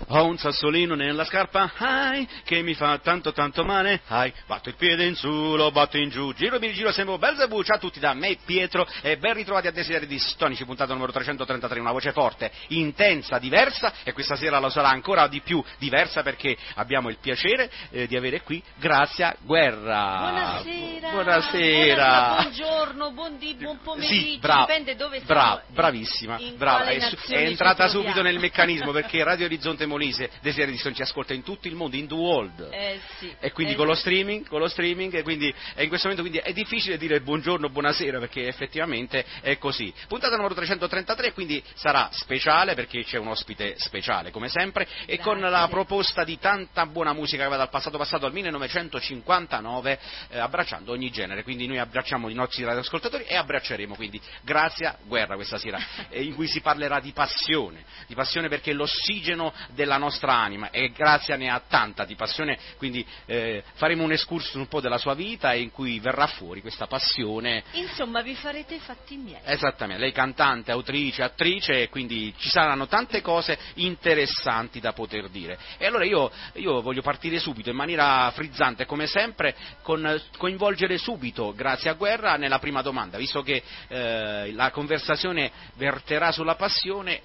ho un sassolino nella scarpa, ai, che mi fa tanto tanto male, ai, batto il piede in su, lo batto in giù, giro mi rigiro, sembro Belzebù. Ciao a tutti da me Pietro e ben ritrovati a Desideri Distonici, puntata numero 333, una voce forte, intensa, diversa, e questa sera lo sarà ancora di più diversa perché abbiamo il piacere di avere qui Grazia Guerra. Buonasera. Buongiorno, buon pomeriggio, sì, dipende dove siamo. Bravissima, è entrata subito nel meccanismo perché Radio Orizzonte Molise Desideri Distonici ci ascolta in tutto il mondo, in the world. Sì. E quindi con lo streaming, e quindi in questo momento quindi è difficile dire buongiorno, buonasera, perché effettivamente è così. Puntata numero 333, quindi sarà speciale perché c'è un ospite speciale come sempre. E con la proposta di tanta buona musica che va dal passato al 1959, abbracciando ogni genere, quindi noi abbracciamo i nostri radioascoltatori e abbracceremo quindi Grazia Guerra questa sera, in cui si parlerà di passione perché è l'ossigeno della nostra anima e Grazia ne ha tanta di passione, quindi faremo un excursus un po' della sua vita in cui verrà fuori questa passione. Insomma, vi farete i fatti miei. Esattamente, lei cantante, autrice, attrice, e quindi ci saranno tante cose interessanti da poter dire. E allora io voglio partire subito in maniera frizzante, come sempre, con coinvolgere subito Grazia Guerra nella prima domanda, visto che la conversazione verterà sulla passione.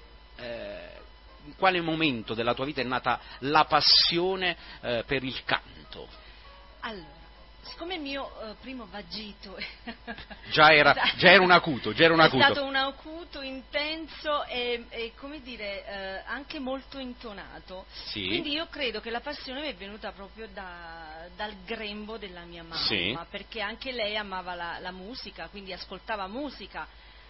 In quale momento della tua vita è nata la passione per il canto? Allora, siccome il mio primo vagito già era un acuto, è stato un acuto, intenso e come dire, anche molto intonato, sì. Quindi io credo che la passione mi è venuta proprio dal grembo della mia mamma, sì. Perché anche lei amava la musica, quindi ascoltava musica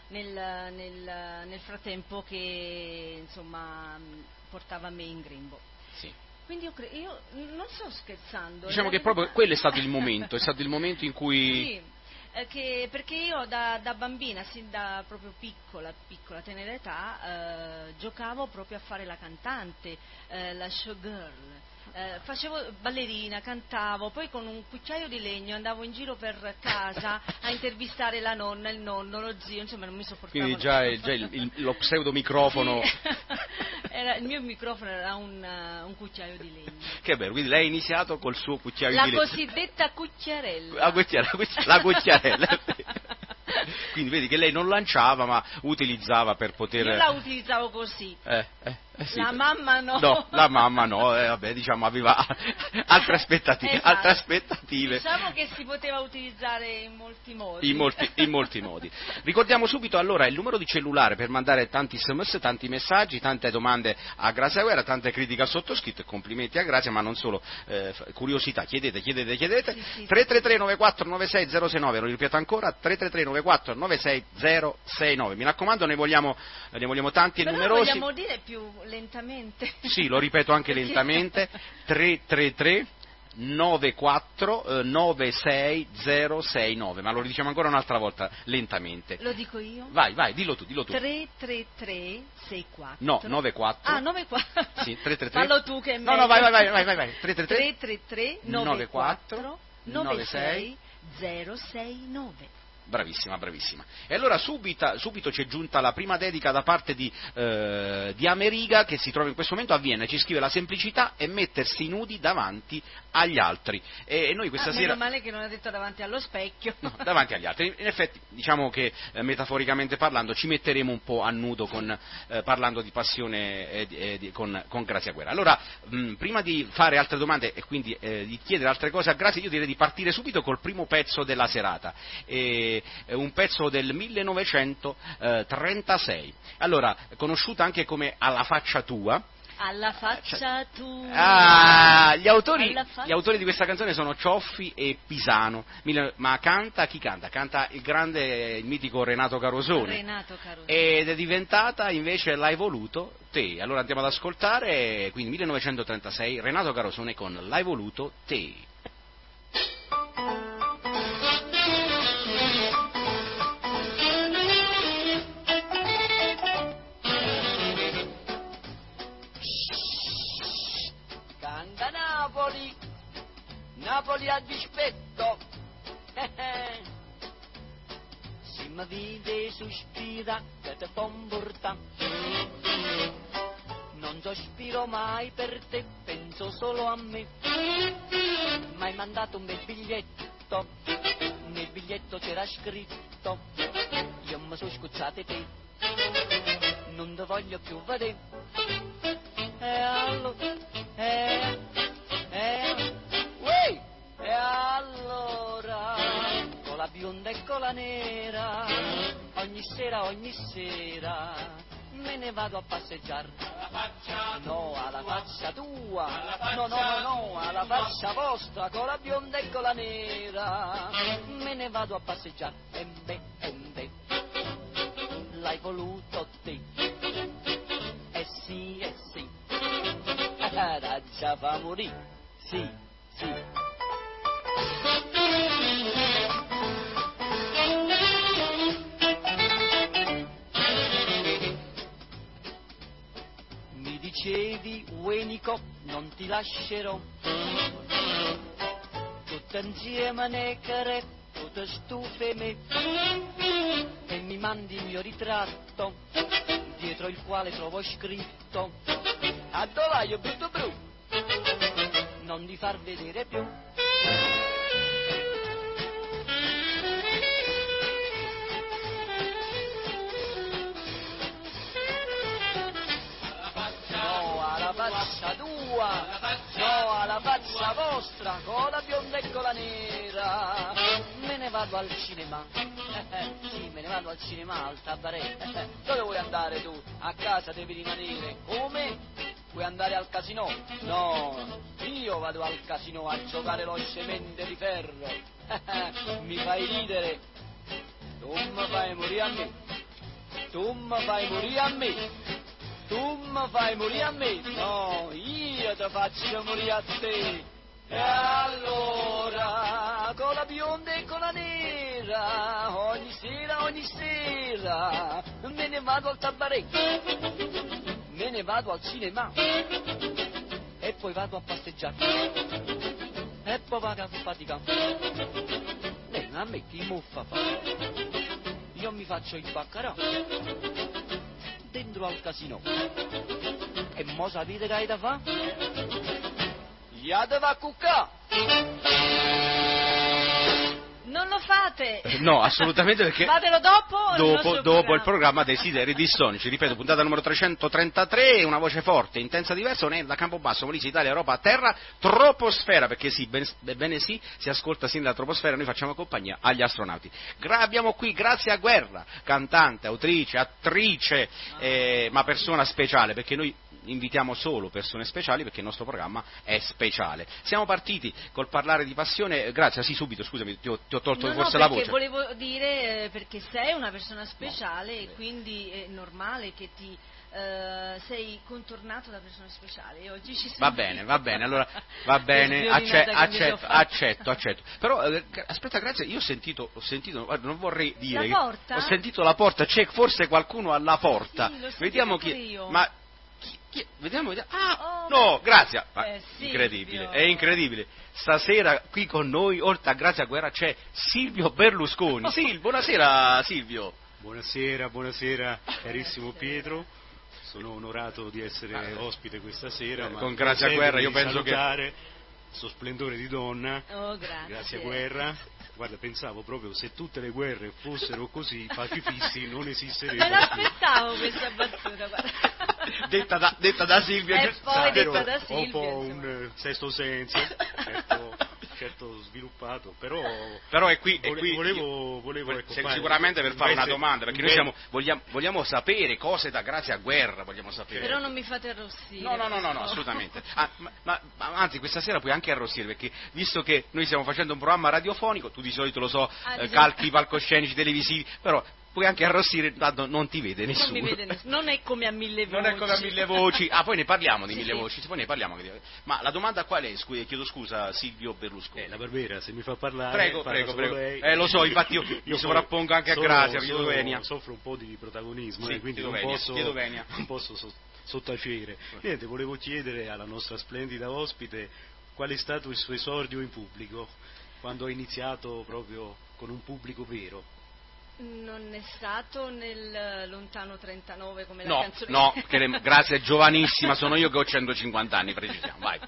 nel frattempo che insomma portava me in grembo. Sì. Quindi io non sto scherzando. Diciamo che proprio quello è stato il momento in cui... Sì, perché io da bambina, sin da proprio piccola tenera età, giocavo proprio a fare la cantante, la showgirl. Facevo ballerina, cantavo, poi con un cucchiaio di legno andavo in giro per casa a intervistare la nonna, il nonno, lo zio, insomma non mi sopportavo. Quindi già lo pseudo microfono. Sì. Il mio microfono era un cucchiaio di legno. Che bello, quindi lei ha iniziato col suo cucchiaio di legno. La cosiddetta cucchiarella. La cucchiarella. Quindi vedi che lei non lanciava ma utilizzava per poter... Io la utilizzavo così. Sì. La mamma no. No, la mamma no, vabbè, diciamo aveva altre aspettative, esatto. Altre aspettative. Diciamo che si poteva utilizzare in molti modi. In molti modi. Ricordiamo subito allora il numero di cellulare per mandare tanti sms, tanti messaggi, tante domande a Grazia Guerra, tante critiche al sottoscritto e complimenti a Grazia, ma non solo, curiosità, chiedete. Sì. 333 94 96 069, lo ripeto ancora, 333 94 96 069. Mi raccomando, ne vogliamo tanti e però numerosi. Vogliamo dire più lentamente. Sì, lo ripeto anche lentamente, 333 94 96 069, ma lo diciamo ancora un'altra volta lentamente. Lo dico io? Vai, dillo tu. 333 64. No, 94. Ah, 94. Sì, 333. Fallo tu che è meglio. No, vai. 333 94 96 069. Bravissima. E allora subito ci è giunta la prima dedica da parte di Ameriga, che si trova in questo momento a Vienna, ci scrive: la semplicità è mettersi nudi davanti agli altri. E noi questa sera... Meno male che non ha detto davanti allo specchio. No, davanti agli altri. In effetti, diciamo che metaforicamente parlando ci metteremo un po' a nudo parlando di passione con Grazia Guerra. Allora, prima di fare altre domande e quindi di chiedere altre cose a Grazia, io direi di partire subito col primo pezzo della serata. Un pezzo del 1936. Allora, conosciuta anche come Alla faccia tua. Alla faccia tua. Gli autori di questa canzone sono Cioffi e Pisano. Ma chi canta? Canta il mitico Renato Carosone. Ed è diventata invece L'hai voluto te. Allora andiamo ad ascoltare, quindi 1936, Renato Carosone con L'hai voluto te. Napoli a dispetto, se mi vede sospira che te fa portare, Non sospiro mai per te, penso solo a me. M'hai mandato un bel biglietto, nel biglietto c'era scritto: io mi sono scuzzato te, non ti voglio più vedere. E allora, con la bionda e con la nera, ogni sera, me ne vado a passeggiare. No, alla faccia tua, no, alla faccia vostra, con la bionda e con la nera, me ne vado a passeggiare. E beh, l'hai voluto te. Sì, era già fa morire, sì. Mi dicevi, Uenico, non ti lascerò, tutte insieme ne care, tutte stufe me, e mi mandi il mio ritratto, dietro il quale trovo scritto: addolaio brutto bru, non ti far vedere più. No, alla faccia tua, no, alla faccia vostra, con la bionda e con la nera, me ne vado al cinema. Sì, me ne vado al cinema, al tabaret. Dove vuoi andare tu? A casa devi rimanere. Come? Vuoi andare al casino? No, io vado al casino a giocare lo scemente di ferro. Mi fai ridere. Tu mi fai morire a me. Tu mi fai morire a me. Tu mi fai morire a me. No, io ti faccio morire a te. E allora, con la bionda e con la nera, ogni sera, me ne vado al tabaret, me ne vado al cinema, e poi vado a passeggiare, e poi vado a faticare. A me chi muffa fa? Io mi faccio il baccarà dentro al casino, e mo sapete che hai da fa? Te va a cuccà. Non lo fate! No, assolutamente, perché fatelo dopo il programma Desideri Dissonici. Ripeto, puntata numero 333, una voce forte, intensa, diversa, da Campobasso, Molise, Italia, Europa, a terra, troposfera, perché sì, bene sì, si ascolta sin dalla troposfera, noi facciamo compagnia agli astronauti. Abbiamo qui Grazia Guerra, cantante, autrice, attrice, ma persona speciale, perché noi invitiamo solo persone speciali, perché il nostro programma è speciale. Siamo partiti col parlare di passione. Grazia, sì, subito, scusami, ti ho tolto forse la voce. Volevo dire, perché sei una persona speciale, e quindi è normale che ti sei contornato da persone speciali, e oggi ci Va bene, allora va bene, accetto. Però aspetta, Grazia, io ho sentito, guarda, non vorrei dire, la porta? Ho sentito la porta, c'è forse qualcuno alla porta. Sì, Vediamo chi. Io. Ma vediamo. No, Grazia, Silvio. è incredibile. Stasera qui con noi, oltre a Grazia Guerra, c'è Silvio Berlusconi. Buonasera Silvio. Buonasera, carissimo Pietro. Sono onorato di essere ospite questa sera. Con Grazia Guerra io penso che suo splendore di donna. Oh, grazie. Grazia Guerra. Guarda, pensavo proprio, se tutte le guerre fossero così pacifissi non esisterebbero. Me l'aspettavo questa battuta, guarda. detta da Silvio. E poi detta da Silvio. Ho un po' un sesto senso, certo sviluppato, però è qui volevo ecco, sicuramente per fare una domanda, perché noi vogliamo sapere cose da Grazia Guerra, vogliamo sapere. Però non mi fate arrossire. No, assolutamente. Ma anzi, questa sera puoi anche arrossire, perché visto che noi stiamo facendo un programma radiofonico, tu di solito lo so, calchi i palcoscenici televisivi, però puoi anche arrossire, tanto non ti vede nessuno. Non mi vede nessuno, non è come a mille voci. Poi ne parliamo di mille voci, poi ne parliamo. Ma la domanda qual è? Chiedo scusa, Silvio Berlusconi. La Barbera, se mi fa parlare. Prego. Lei. Lo so, infatti io mi sovrappongo anche a Grazia, soffro un po' di protagonismo, sì, quindi non posso sottacere. Niente, volevo chiedere alla nostra splendida ospite qual è stato il suo esordio in pubblico, quando ha iniziato proprio con un pubblico vero. Non è stato nel lontano Campano 39 come la No, canzone. no, grazie, è giovanissima, sono io che ho 150 anni, precisiamo, vai.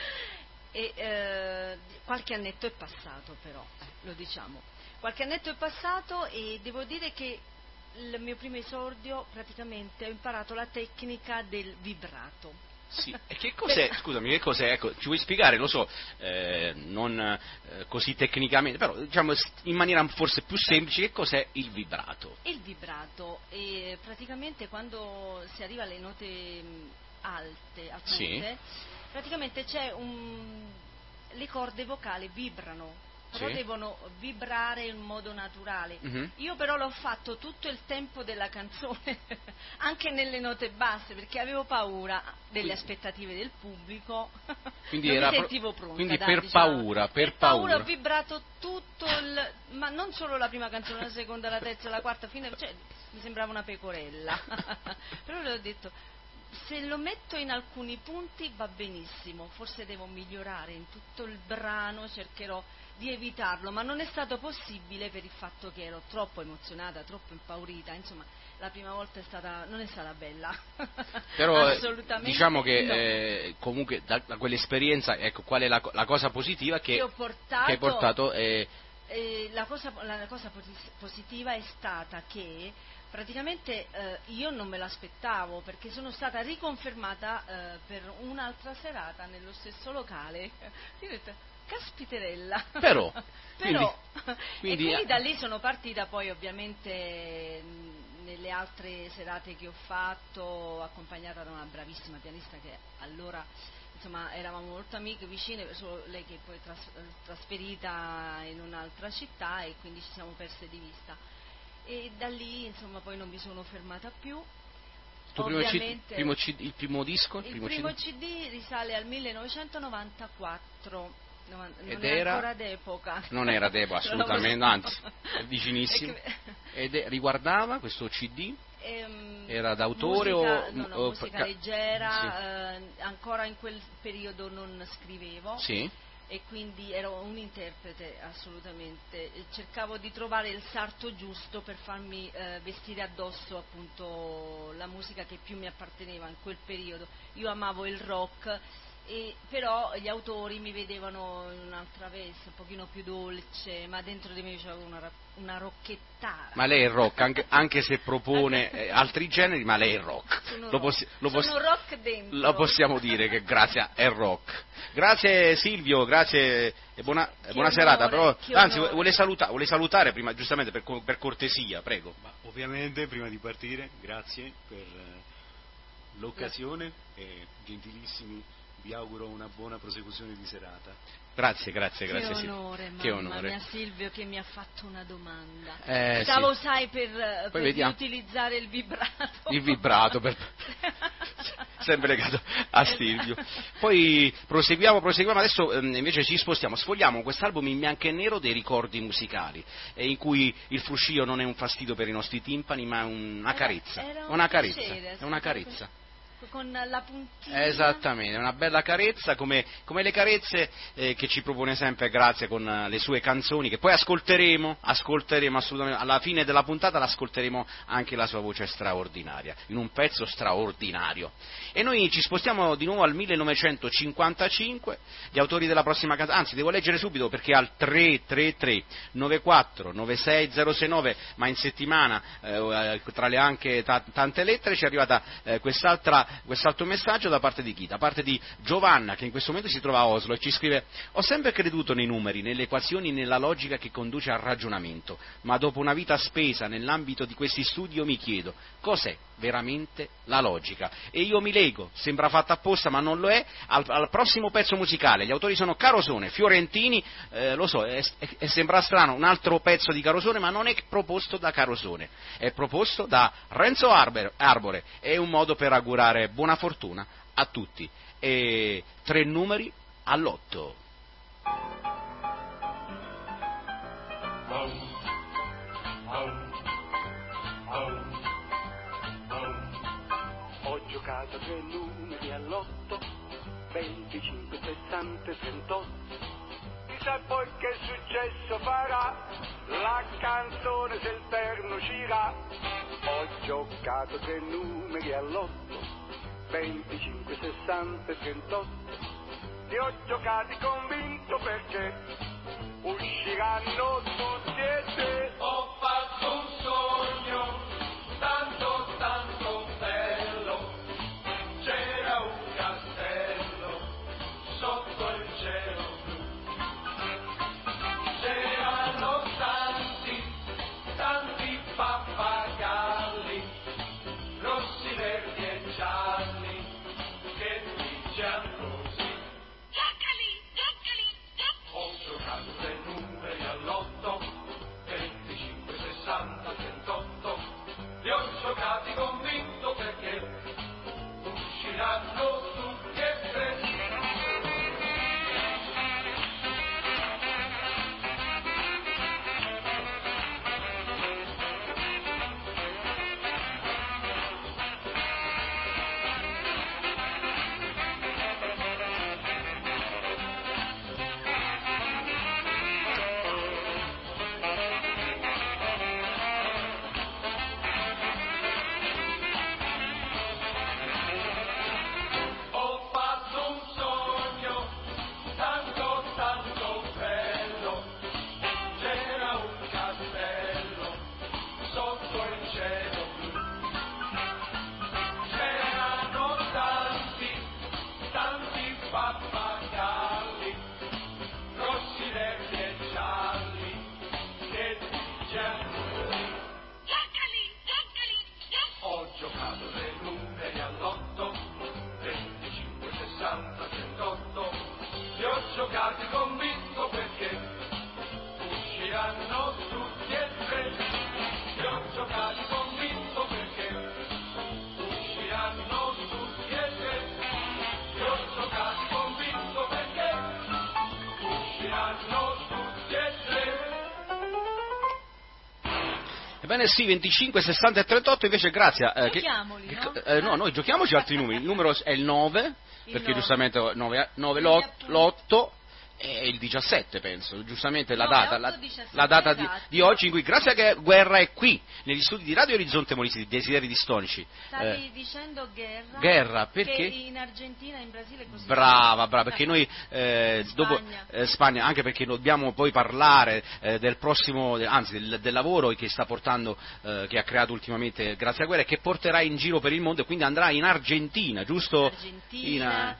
E qualche annetto è passato però, lo diciamo. Qualche annetto è passato e devo dire che il mio primo esordio praticamente ho imparato la tecnica del vibrato. Sì, e che cos'è, scusami, che cos'è, ecco, ci vuoi spiegare, lo so, non così tecnicamente, però diciamo in maniera forse più semplice, che cos'è il vibrato? Il vibrato, praticamente quando si arriva alle note alte, acute, Sì. praticamente le corde vocali vibrano. Però Sì. devono vibrare in modo naturale. Mhm. Io però l'ho fatto tutto il tempo della canzone, anche nelle note basse, perché avevo paura delle aspettative del pubblico. Quindi non era mi sentivo pronta. quindi dai, per diciamo. paura, per paura ho vibrato tutto ma non solo la prima canzone, la seconda, la terza, la quarta, cioè mi sembrava una pecorella. Però le ho detto, se lo metto in alcuni punti va benissimo, forse devo migliorare in tutto il brano, cercherò di evitarlo, ma non è stato possibile per il fatto che ero troppo emozionata, troppo impaurita, insomma la prima volta non è stata bella. Però assolutamente diciamo che no. comunque da quell'esperienza, ecco, qual è la cosa positiva che hai portato? La cosa positiva è stata che praticamente io non me l'aspettavo, perché sono stata riconfermata per un'altra serata nello stesso locale. Io ho detto, caspiterella. Però. Quindi Quindi, e quindi da lì sono partita, poi ovviamente nelle altre serate che ho fatto, accompagnata da una bravissima pianista che allora, insomma, eravamo molto amiche, vicine, solo lei che poi è trasferita in un'altra città e quindi ci siamo perse di vista. E da lì, insomma, poi non mi sono fermata più. Ovviamente, il primo disco? Il primo CD risale al 1994. Non era ancora d'epoca. Non era d'epoca, assolutamente, anzi, è vicinissimo. Ed riguardava questo CD? Era d'autore musica leggera, sì. Ancora in quel periodo non scrivevo. Sì. E quindi ero un interprete assolutamente, cercavo di trovare il sarto giusto per farmi vestire addosso appunto la musica che più mi apparteneva in quel periodo. Io amavo il rock, però gli autori mi vedevano in un'altra veste, un pochino più dolce, ma dentro di me c'avevo una rocchettara. Ma lei è rock, anche se propone altri generi, ma lei è rock. Sono rock dentro. Lo possiamo dire che Grazia è rock. Grazie Silvio, grazie e buona serata. Però, anzi, vuole salutare prima, giustamente per cortesia, prego. Ma ovviamente prima di partire, grazie per l'occasione e gentilissimi, vi auguro una buona prosecuzione di serata. Grazie che Silvio. Onore, che mamma onore. mia, Silvio, che mi ha fatto una domanda. Stavo, sì. Sai, per utilizzare il vibrato. Il vibrato, sempre legato a Silvio. Poi proseguiamo, adesso invece ci spostiamo, sfogliamo quest'album in bianco e nero dei ricordi musicali, in cui il fruscio non è un fastidio per i nostri timpani, ma una carezza. Era una carezza. Piacere, è una carezza. Con la puntina. Esattamente, una bella carezza come le carezze che ci propone sempre Grazia con le sue canzoni, che poi ascolteremo assolutamente, alla fine della puntata l'ascolteremo anche la sua voce straordinaria, in un pezzo straordinario. E noi ci spostiamo di nuovo al 1955, gli autori della prossima canzone, anzi devo leggere subito perché al 333 94 96 069, ma in settimana tra le anche tante lettere ci è arrivata quest'altro messaggio da parte di chi? Da parte di Giovanna, che in questo momento si trova a Oslo e ci scrive: ho sempre creduto nei numeri, nelle equazioni, nella logica che conduce al ragionamento, ma dopo una vita spesa nell'ambito di questi studi io mi chiedo cos'è veramente la logica, e io mi lego, sembra fatta apposta ma non lo è, al prossimo pezzo musicale. Gli autori sono Carosone, Fiorentini, lo so, sembra strano, un altro pezzo di Carosone, ma non è proposto da Carosone, è proposto da Renzo Arbore, è un modo per augurare buona fortuna a tutti. E 3 numeri all'8. Ho giocato 3 numeri all'8, 25, 60, 38, sai poi che successo farà, la canzone se il perno gira. Ho giocato 3 numeri all'otto, 25, 60 e 38. Li ho giocati convinto perché usciranno tutti e 3. Ho fatto un sogno tanto tanto bello, c'era un castello sotto il cielo blu, c'erano tanti tanti pappagalli, rossi, verdi e gialli, che dicevano così. Ho giocato 3 numeri all'otto, 25, 60, 38. Li ho giocati convinto perché usciranno tutti e 3. Ho fatto un sogno tanto tanto bello, c'era un castello sotto il cielo blu, c'erano tanti tanti pappagalli, rossi, verdi e gialli, che dicevano così. Ho giocato 3 numeri all'otto, 25, 60, 38. Li ho giocati convinto perché usciranno tutti e 3. Li ho giocati convinto perché usciranno tutti e 3. Li ho giocati convinto perché usciranno tutti e 3. Ebbene sì, 25, 60 e 38, invece Grazia... Giochiamoli, no? No, noi giochiamoci altri numeri. Il numero è il 9, perché 9. giustamente 9 l'8 e il 17, penso, giustamente la 9, data, 8, la 17, data esatto. di oggi in cui Grazia Guerra è qui, negli studi di Radio Orizzonte Molise, di Desideri Distonici. Stavi dicendo Guerra, perché? Che in Argentina e in Brasile è così. Brava, perché noi dopo Spagna, anche perché dobbiamo poi parlare del prossimo, anzi del lavoro che sta portando, che ha creato ultimamente Grazia Guerra e che porterà in giro per il mondo e quindi andrà in Argentina, giusto? Argentina,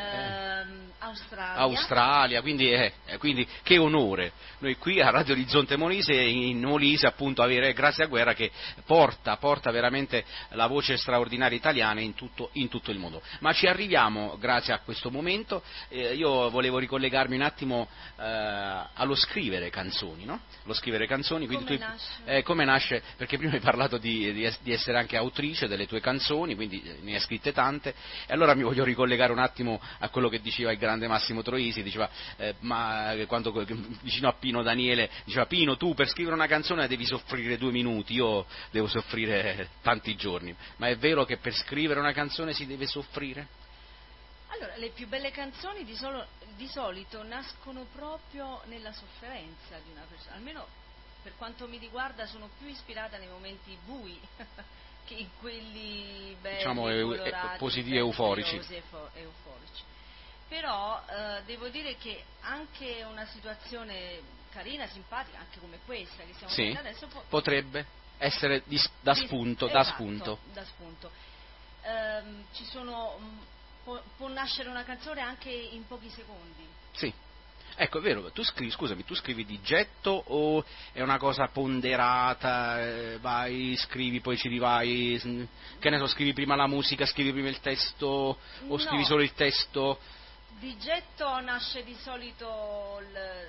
Australia, quindi che onore noi qui a Radio Orizzonte Molise, in Molise appunto avere Grazia Guerra che porta veramente la voce straordinaria italiana in tutto il mondo. Ma ci arriviamo grazie a questo momento. Io volevo ricollegarmi un attimo allo scrivere canzoni, no? Lo scrivere canzoni, quindi come nasce? Perché prima hai parlato di essere anche autrice delle tue canzoni, quindi ne hai scritte tante, e allora mi voglio ricollegare un attimo a quello che diceva il grande Massimo Troisi, diceva ma quando vicino a Pino Daniele diceva: Pino, tu per scrivere una canzone devi soffrire 2 minuti, io devo soffrire tanti giorni. Ma è vero che per scrivere una canzone si deve soffrire? Allora, le più belle canzoni di solito nascono proprio nella sofferenza di una persona, almeno per quanto mi riguarda sono più ispirata nei momenti bui che in quelli belli, diciamo, colorati, positivi e euforici. Euforici. Però devo dire che anche una situazione carina, simpatica, anche come questa che stiamo facendo adesso, potrebbe essere da spunto. Ci sono, può nascere una canzone anche in pochi secondi. Sì. Ecco, è vero, tu scrivi di getto o è una cosa ponderata, vai, scrivi, poi ci rivai, che ne so, scrivi prima la musica, scrivi prima il testo o scrivi solo il testo? Di getto nasce di solito,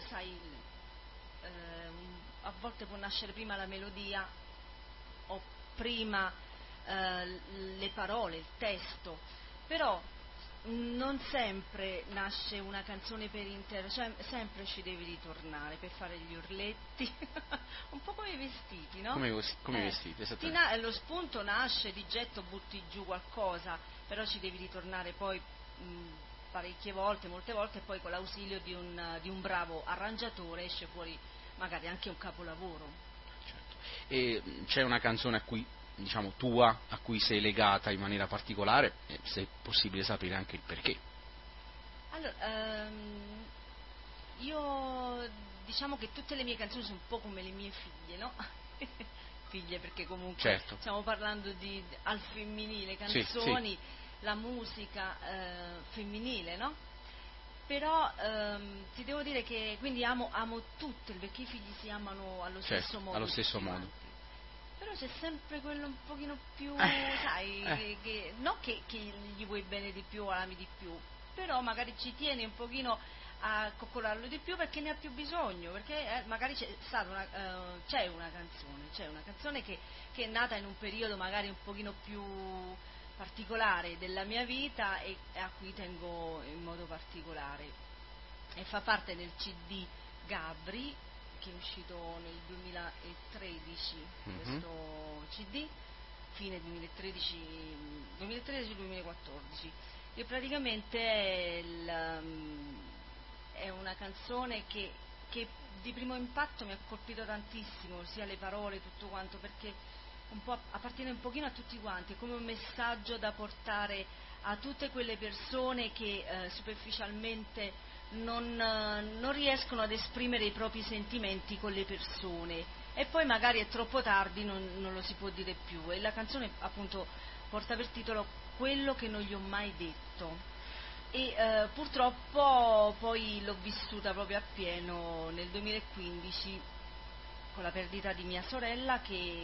a volte può nascere prima la melodia o prima le parole, il testo, però non sempre nasce una canzone per intero, cioè sempre ci devi ritornare per fare gli urletti, un po' come i vestiti, no? Come i vestiti, esattamente. Lo spunto nasce, di getto butti giù qualcosa, però ci devi ritornare poi parecchie volte, molte volte, e poi con l'ausilio di un bravo arrangiatore esce fuori magari anche un capolavoro. Certo. E c'è una canzone a cui, diciamo, tua, a cui sei legata in maniera particolare, se è possibile sapere anche il perché? Allora, io diciamo che tutte le mie canzoni sono un po' come le mie figlie, no? Figlie, perché comunque certo. stiamo parlando al femminile, canzoni, sì. La musica femminile, no? Però ti devo dire che quindi amo tutte, perché i figli si amano allo stesso modo. Allo stesso modo. Però c'è sempre quello un pochino più, sai, che non che gli vuoi bene di più o ami di più, però magari ci tieni un pochino a coccolarlo di più perché ne ha più bisogno, perché magari c'è una canzone che è nata in un periodo magari un pochino più particolare della mia vita e a cui tengo in modo particolare, e fa parte del CD Gabri, che è uscito nel 2013, questo CD, fine 2013-2014, che praticamente è una canzone che di primo impatto mi ha colpito tantissimo, sia le parole, tutto quanto, perché appartiene un pochino a tutti quanti, è come un messaggio da portare a tutte quelle persone che superficialmente non riescono ad esprimere i propri sentimenti con le persone, e poi magari è troppo tardi, non lo si può dire più, e la canzone appunto porta per titolo Quello che non gli ho mai detto, e purtroppo poi l'ho vissuta proprio appieno nel 2015 con la perdita di mia sorella,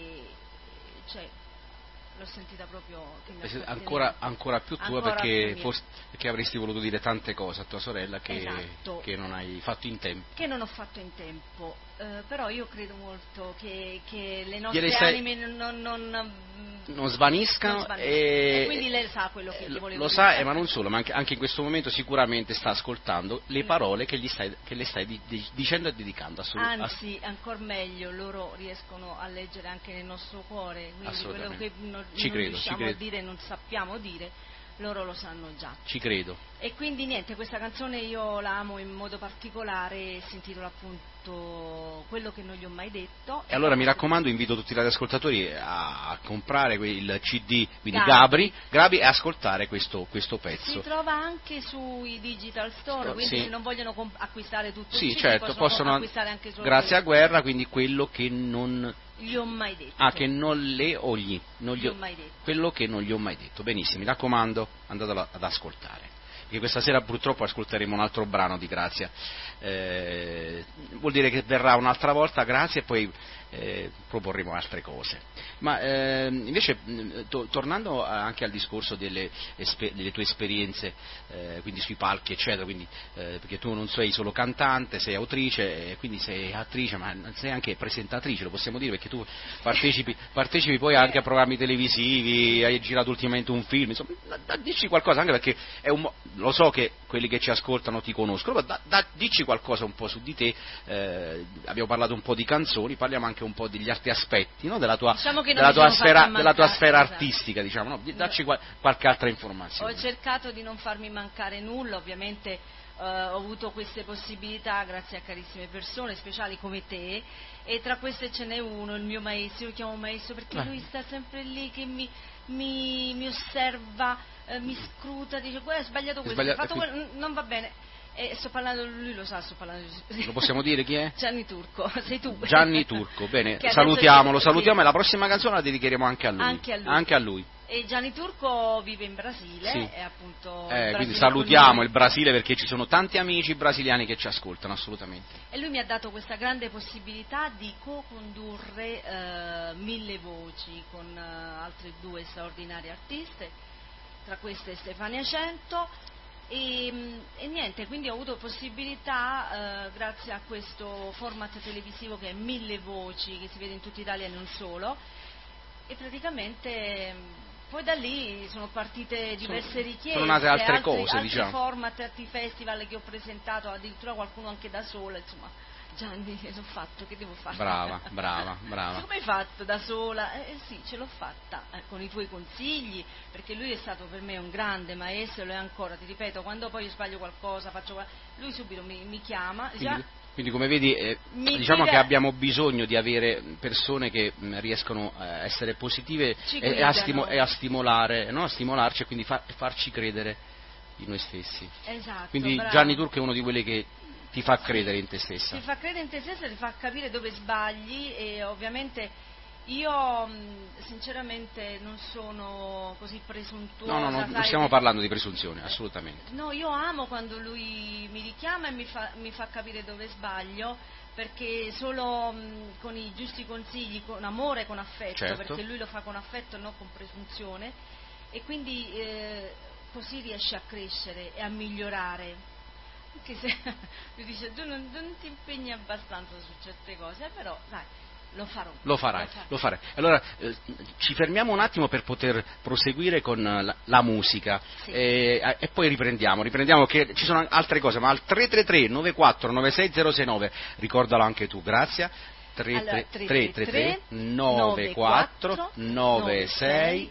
l'ho sentita proprio che mi ancora più tua, perché avresti voluto dire tante cose a tua sorella esatto, che non hai fatto in tempo. Che non ho fatto in tempo, però io credo molto che le nostre anime non svaniscano, e quindi lei sa quello che gli volevo lo dire. Sa, ma non solo, ma anche in questo momento sicuramente sta ascoltando le parole che le stai dicendo e dedicando. Anzi, ancora meglio, loro riescono a leggere anche nel nostro cuore, quindi quello che non riusciamo a dire, non sappiamo dire, loro lo sanno già. Ci credo. E quindi niente, questa canzone io la amo in modo particolare, si intitola appunto Quello che non gli ho mai detto. E allora mi raccomando, invito tutti gli radioascoltatori a comprare il CD, quindi Gabri, e ascoltare questo pezzo. Si trova anche sui digital store, quindi se non vogliono acquistare tutto il CD, certo, possono acquistare anche solo grazie a Guerra, quindi Quello che non gli ho mai detto. Che non le o gli non gli ho mai detto. Quello che non gli ho mai detto. Benissimo, mi raccomando, andatelo ad ascoltare, perché questa sera purtroppo ascolteremo un altro brano di Grazia, vuol dire che verrà un'altra volta Grazia e poi proporremo altre cose. Ma invece tornando anche al discorso delle tue esperienze, quindi sui palchi eccetera, quindi perché tu non sei solo cantante, sei autrice, quindi sei attrice, ma sei anche presentatrice, lo possiamo dire, perché tu partecipi poi anche a programmi televisivi, hai girato ultimamente un film, insomma, dici qualcosa, anche perché lo so che quelli che ci ascoltano ti conoscono, ma dici qualcosa un po' su di te. Abbiamo parlato un po' di canzoni, parliamo anche un po' degli altri aspetti, no? della tua sfera artistica, diciamo, no? Dacci qualche altra informazione. Ho cercato di non farmi mancare nulla, ovviamente ho avuto queste possibilità grazie a carissime persone speciali come te, e tra queste ce n'è uno, il mio maestro, io lo chiamo maestro perché lui sta sempre lì che mi osserva, mi scruta, dice guarda hai sbagliato questo, hai fatto quello, non va bene. Sto parlando, lui lo sa, sto parlando. Lo possiamo dire chi è? Gianni Turco, sei tu. Gianni Turco, bene, salutiamo e la prossima canzone la dedicheremo anche a lui. Anche a lui. E Gianni Turco vive in Brasile, è appunto quindi salutiamo il Brasile, perché ci sono tanti amici brasiliani che ci ascoltano, assolutamente. E lui mi ha dato questa grande possibilità di co-condurre 1000 voci con altre 2 straordinarie artiste, tra queste Stefania Cento. E niente, quindi ho avuto possibilità grazie a questo format televisivo che è 1000 voci, che si vede in tutta Italia e non solo, e praticamente poi da lì sono partite diverse richieste, sono nate altre cose, altri diciamo. format, altri festival che ho presentato, addirittura qualcuno anche da sola, insomma Gianni, l'ho fatto, che devo fare? Brava. Come hai fatto da sola? Sì, ce l'ho fatta, con i tuoi consigli, perché lui è stato per me un grande maestro, lo è ancora, ti ripeto, quando poi io sbaglio qualcosa, lui subito mi chiama, Quindi come vedi, diciamo che abbiamo bisogno di avere persone che riescono a essere positive e a stimolare, no? A stimolarci e quindi farci credere in noi stessi. Esatto. Quindi bravo. Gianni Turco è uno di quelli che ti fa credere in te stessa. Ti fa credere in te stessa, ti fa capire dove sbagli e ovviamente io sinceramente non sono così presuntuosa. No, non stiamo parlando di presunzione, assolutamente. No, io amo quando lui mi richiama e mi fa capire dove sbaglio, perché solo con i giusti consigli, con amore, con affetto, certo. Perché lui lo fa con affetto e non con presunzione, e quindi così riesce a crescere e a migliorare. Anche se lui dice tu non ti impegni abbastanza su certe cose, però dai, lo farò. Lo farai. Allora ci fermiamo un attimo per poter proseguire con la musica, sì. E poi riprendiamo che ci sono altre cose, ma al 333 94 96 069, ricordalo anche tu, grazie. 333 94 96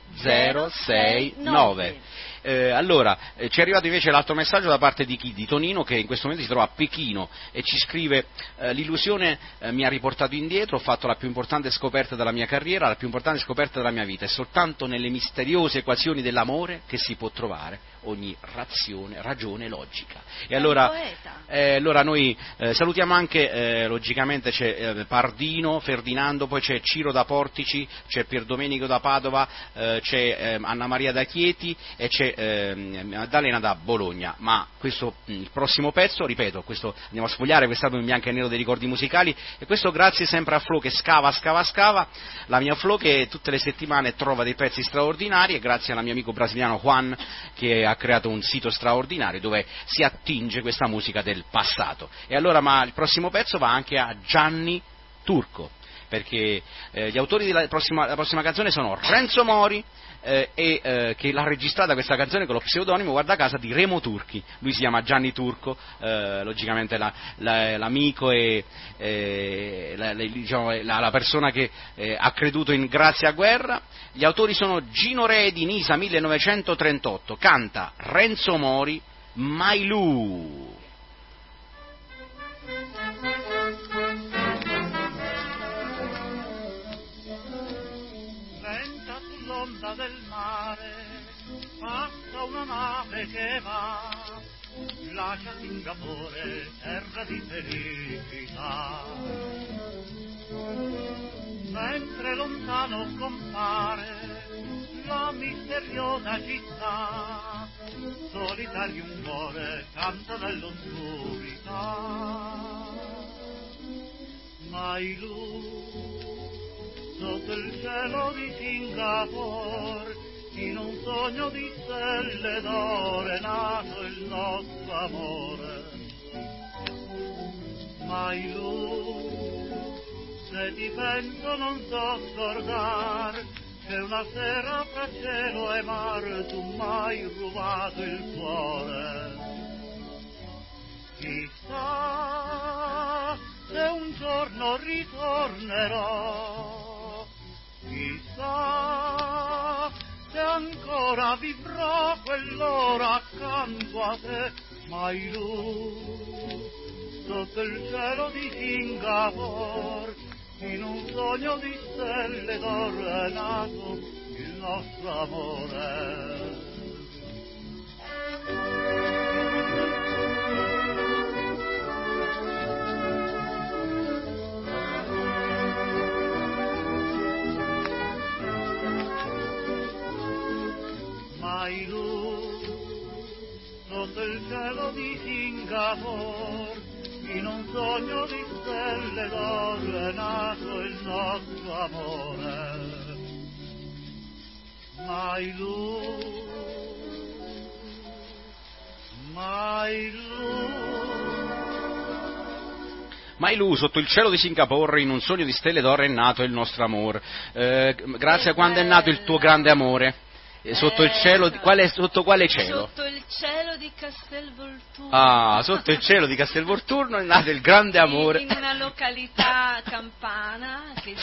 069. Allora, ci è arrivato invece l'altro messaggio da parte di Tonino, che in questo momento si trova a Pechino e ci scrive: l'illusione mi ha riportato indietro, ho fatto la più importante scoperta della mia carriera, la più importante scoperta della mia vita, è soltanto nelle misteriose equazioni dell'amore che si può trovare ogni ragione logica. E allora noi salutiamo anche, logicamente c'è Pardino, Ferdinando, poi c'è Ciro da Portici, c'è Pierdomenico da Padova, c'è Anna Maria da Chieti e c'è Maddalena da Bologna. Ma il prossimo pezzo, ripeto, andiamo a sfogliare quest'album in bianco e nero dei ricordi musicali, e questo grazie sempre a Flo che scava, la mia Flo che tutte le settimane trova dei pezzi straordinari, e grazie all'mio amico brasiliano Juan che ha creato un sito straordinario dove si attinge questa musica del passato. E allora, ma il prossimo pezzo va anche a Gianni Turco, perché gli autori della prossima canzone sono Renzo Mori, che l'ha registrata questa canzone con lo pseudonimo, guarda caso, di Remo Turchi. Lui si chiama Gianni Turco, logicamente l'amico e la persona che ha creduto in Grazia Guerra. Gli autori sono Gino Redi, Nisa 1938, canta Renzo Mori, Mailù. Sull'onda del mare passa una nave che va, lascia Singapore, terra di felicità. Mentre lontano compare la misteriosa città, solitario un cuore canta nell'oscurità. Mailù, sotto il cielo di Singapore, in un sogno di stelle d'oro è nato il nostro amore. Mailù, se ti penso non so scordar che una sera fra cielo e mare tu m'hai rubato il cuore. Chissà se un giorno ritornerò, chissà se ancora vivrò quell'ora accanto a te, Mailù, sotto il cielo di Singapore, in un sogno di stelle d'oro è nato il nostro amore. Mailù, sotto il cielo di Singapore, in un sogno di stelle d'oro è nato il nostro amore. Mailù, Mailù, sotto il cielo di Singapore, in un sogno di stelle d'oro è nato il nostro amore. Grazie a quando è nato il tuo grande amore. Sotto il cielo, sotto quale cielo? Sotto il cielo di Castelvolturno. Ah, sotto il cielo di Castelvolturno è nato il grande amore. In una località campana che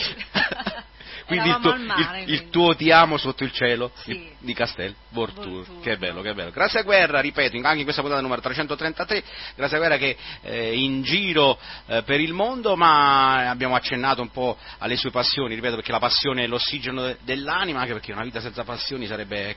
quindi eravamo al mare. Il tuo ti amo sotto il cielo sì. di Castelvolturno. Che bello, che bello. Grazie a Guerra, ripeto, anche in questa puntata numero 333, grazie a Guerra che in giro per il mondo, ma abbiamo accennato un po' alle sue passioni, ripeto, perché la passione è l'ossigeno dell'anima, anche perché una vita senza passioni sarebbe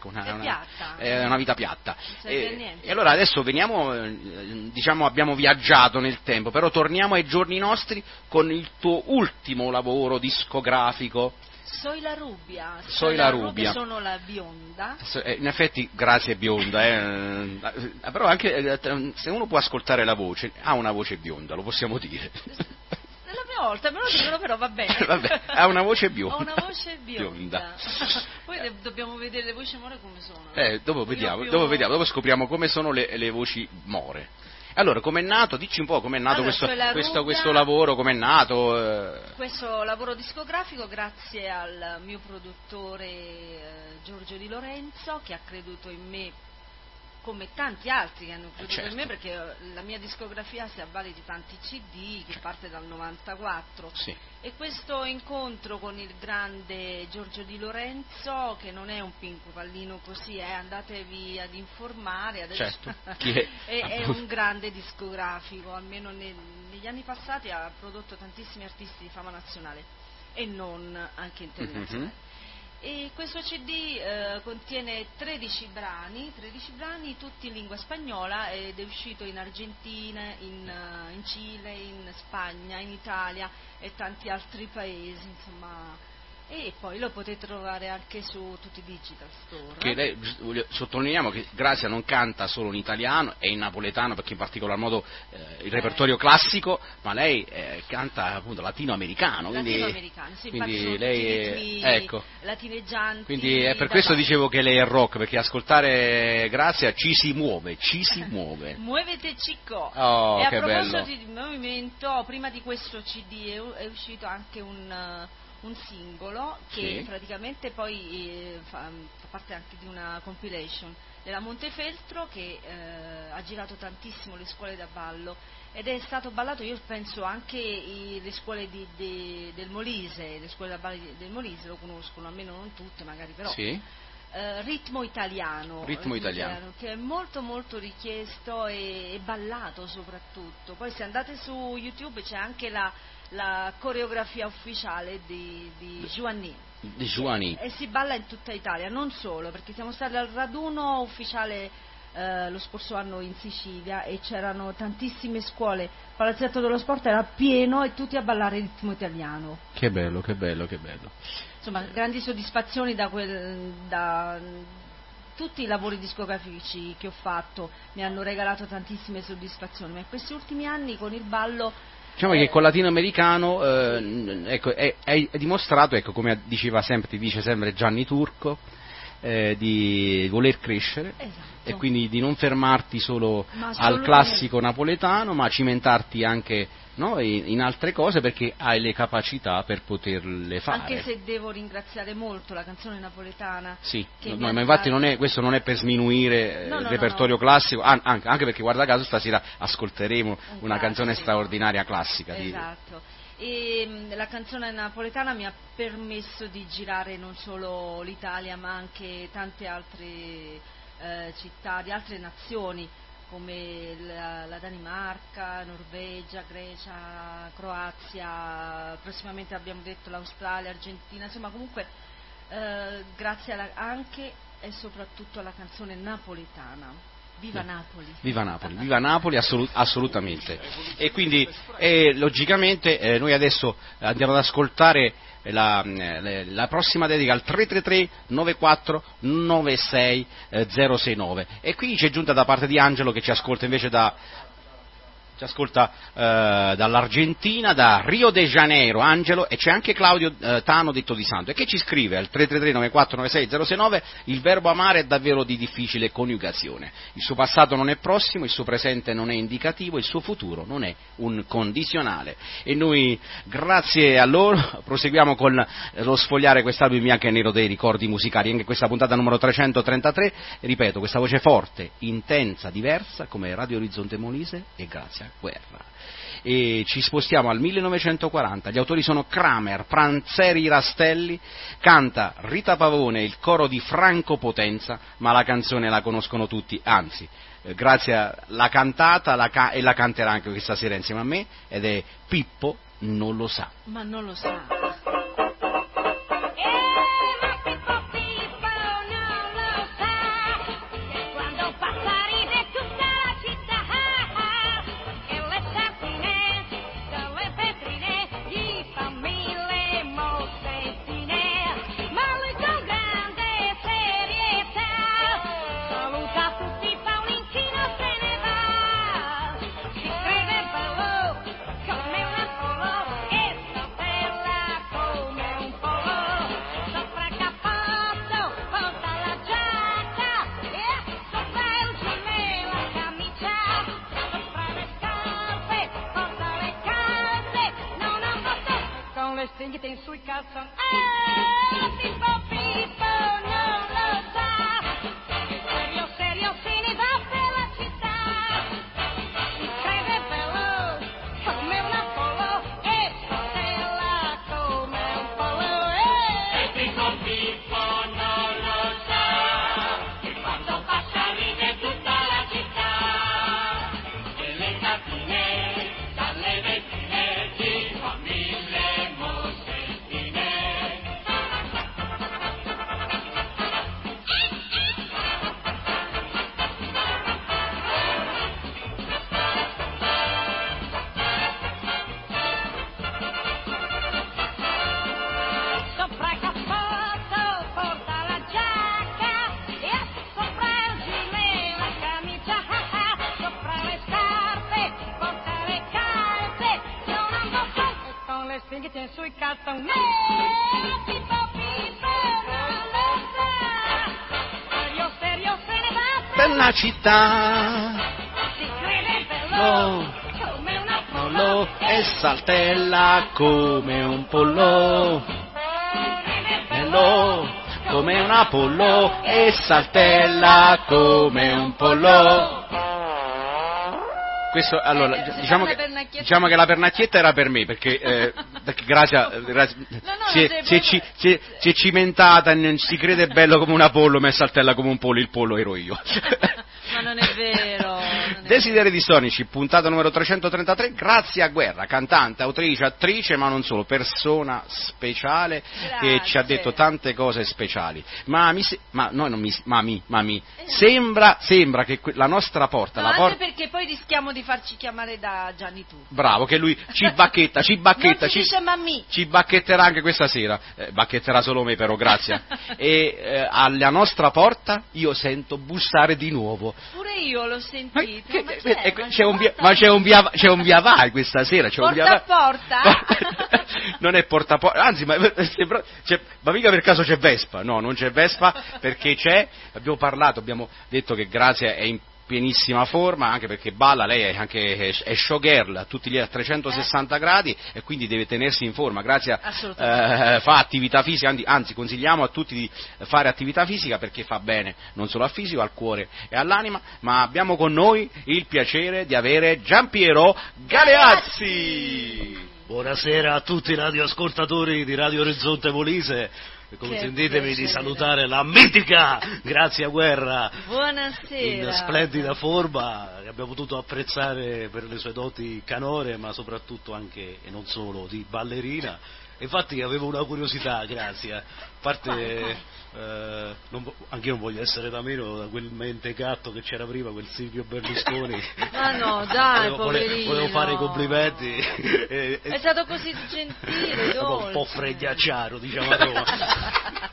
una vita piatta. E allora adesso veniamo, diciamo, abbiamo viaggiato nel tempo, però torniamo ai giorni nostri con il tuo ultimo lavoro discografico. Soy la Rubia. Sono la bionda. In effetti, grazie bionda, però anche se uno può ascoltare la voce, ha una voce bionda, lo possiamo dire. È la prima volta, me lo dicono, però va bene. Vabbè, ha una voce bionda. Ho una voce bionda. Poi dobbiamo vedere le voci more come sono. Dopo scopriamo come sono le voci more. Allora, com'è nato? Dici un po' com'è nato questo lavoro, com'è nato? Questo lavoro discografico grazie al mio produttore Giorgio Di Lorenzo, che ha creduto in me come tanti altri che hanno creduto in me, perché la mia discografia si avvale di tanti CD, che parte dal 94, sì. E questo incontro con il grande Giorgio Di Lorenzo, che non è un pinco pallino così, andatevi ad informare, adesso è un grande discografico, almeno negli anni passati ha prodotto tantissimi artisti di fama nazionale e non anche internazionale. Mm-hmm. E questo CD contiene 13 brani, tutti in lingua spagnola, ed è uscito in Argentina, in Cile, in Spagna, in Italia e tanti altri paesi, insomma. E poi lo potete trovare anche su tutti i digital store. Che lei, sottolineiamo che Grazia non canta solo in italiano e in napoletano, perché in particolar modo il repertorio classico, ma lei canta appunto latinoamericano. Sì, quindi lei è latineggianti. Quindi è per questo dicevo che lei è rock, perché ascoltare Grazia ci si muove. Muovete Chico. Oh, e a che proposito bello. di movimento, prima di questo CD è uscito anche un singolo che sì. Praticamente poi fa parte anche di una compilation della Montefeltro, che ha girato tantissimo le scuole da ballo ed è stato ballato, io penso, anche le scuole del Molise, le scuole da ballo del Molise lo conoscono, almeno non tutte magari, però sì. Ritmo italiano, che è molto molto richiesto e ballato soprattutto. Poi se andate su YouTube c'è anche la coreografia ufficiale di Giovanni. E si balla in tutta Italia, non solo, perché siamo stati al raduno ufficiale lo scorso anno in Sicilia e c'erano tantissime scuole, il Palazzetto dello Sport era pieno e tutti a ballare il ritmo italiano. Che bello. Insomma, grandi soddisfazioni da tutti i lavori discografici che ho fatto, mi hanno regalato tantissime soddisfazioni, ma in questi ultimi anni con il ballo diciamo che con latinoamericano è dimostrato, come ti dice sempre Gianni Turco, di voler crescere, esatto. E quindi di non fermarti solo al classico napoletano, ma cimentarti anche, no, in altre cose, perché hai le capacità per poterle fare. Anche se devo ringraziare molto la canzone napoletana. Sì, ma infatti questo non è per sminuire il repertorio classico, anche perché guarda caso stasera ascolteremo una canzone straordinaria classica. Esatto. E la canzone napoletana mi ha permesso di girare non solo l'Italia ma anche tante altre città di altre nazioni, come la Danimarca, Norvegia, Grecia, Croazia, prossimamente abbiamo detto l'Australia, Argentina, insomma comunque grazie anche e soprattutto alla canzone napoletana. Viva Napoli, assolutamente. E quindi logicamente noi adesso andiamo ad ascoltare la prossima dedica al 333 94 96 069, e qui c'è giunta da parte di Angelo, che ci ascolta invece da ci ascolta dall'Argentina, da Rio de Janeiro, Angelo, e c'è anche Claudio Tano detto di Santo, e che ci scrive al 333-9496-069: il verbo amare è davvero di difficile coniugazione, il suo passato non è prossimo, il suo presente non è indicativo, il suo futuro non è un condizionale. E noi, grazie a loro, proseguiamo con lo sfogliare quest'album in bianco e nero dei ricordi musicali, anche questa puntata numero 333, ripeto, questa voce forte, intensa, diversa, come Radio Orizzonte Molise e Grazia Guerra. E ci spostiamo al 1940, gli autori sono Kramer, Panzeri Rastelli, canta Rita Pavone, il coro di Franco Potenza, ma la canzone la conoscono tutti, anzi, Grazia l'ha cantata e la canterà anche questa sera insieme a me, ed è Pippo non lo sa. Ma non lo sa. Che tem sui calzon, Pippo Pippo non lo sa, serio serio se ne va per la città, si crede bello come un Apollo e saltella come un pollo, e Pippo Pippo non lo sa, che quando passa ride tutta la città, e le cartine dalle vetrine ci fa mille sui cartoni, Pippo Pippo non lo sa, serio serio se ne va Per la città, si crede bello come un Apollo e saltella come un pollo, bello come un Apollo e saltella come un pollo. Questo, allora, diciamo che la pernacchietta era per me, perché Grazia si è cimentata, si crede bello come una pollo, ma è saltella come un pollo, il pollo ero io. Ma non è vero. Desideri distonici, puntata numero 333, Grazia Guerra, cantante, autrice, attrice, ma non solo, persona speciale. Grazie. Che ci ha detto tante cose speciali. Sembra che la nostra porta, No, la anche porta... perché poi rischiamo di farci chiamare da Gianni Turco. Bravo, che lui ci bacchetta, Non si dice mammi. ci bacchetterà anche questa sera, bacchetterà solo me però, grazie. E alla nostra porta io sento bussare di nuovo. Pure io l'ho sentito. C'è un via vai questa sera, c'è un via vai. Porta? Non è porta a porta, anzi, ma mica per caso c'è Vespa? No, non c'è Vespa, perché abbiamo parlato, abbiamo detto che Grazia è in pienissima forma, anche perché balla, lei è showgirl a tutti a 360 gradi, e quindi deve tenersi in forma. Grazia fa attività fisica, anzi consigliamo a tutti di fare attività fisica, perché fa bene non solo al fisico, al cuore e all'anima. Ma abbiamo con noi il piacere di avere Giampiero Galeazzi. Buonasera a tutti i radioascoltatori di Radio Orizzonte Molise. Consentitemi di salutare la mitica Grazia Guerra. Buonasera. In splendida forma, che abbiamo potuto apprezzare per le sue doti canore, ma soprattutto anche, e non solo, di ballerina. Infatti avevo una curiosità, Grazia, a parte anche io non voglio essere da meno da quel mentegatto che c'era prima, quel Silvio Berlusconi. Ma no, dai, poverino. Volevo fare i complimenti. È stato così gentile, dolce. Un po' fregliacciaro, diciamo a Roma.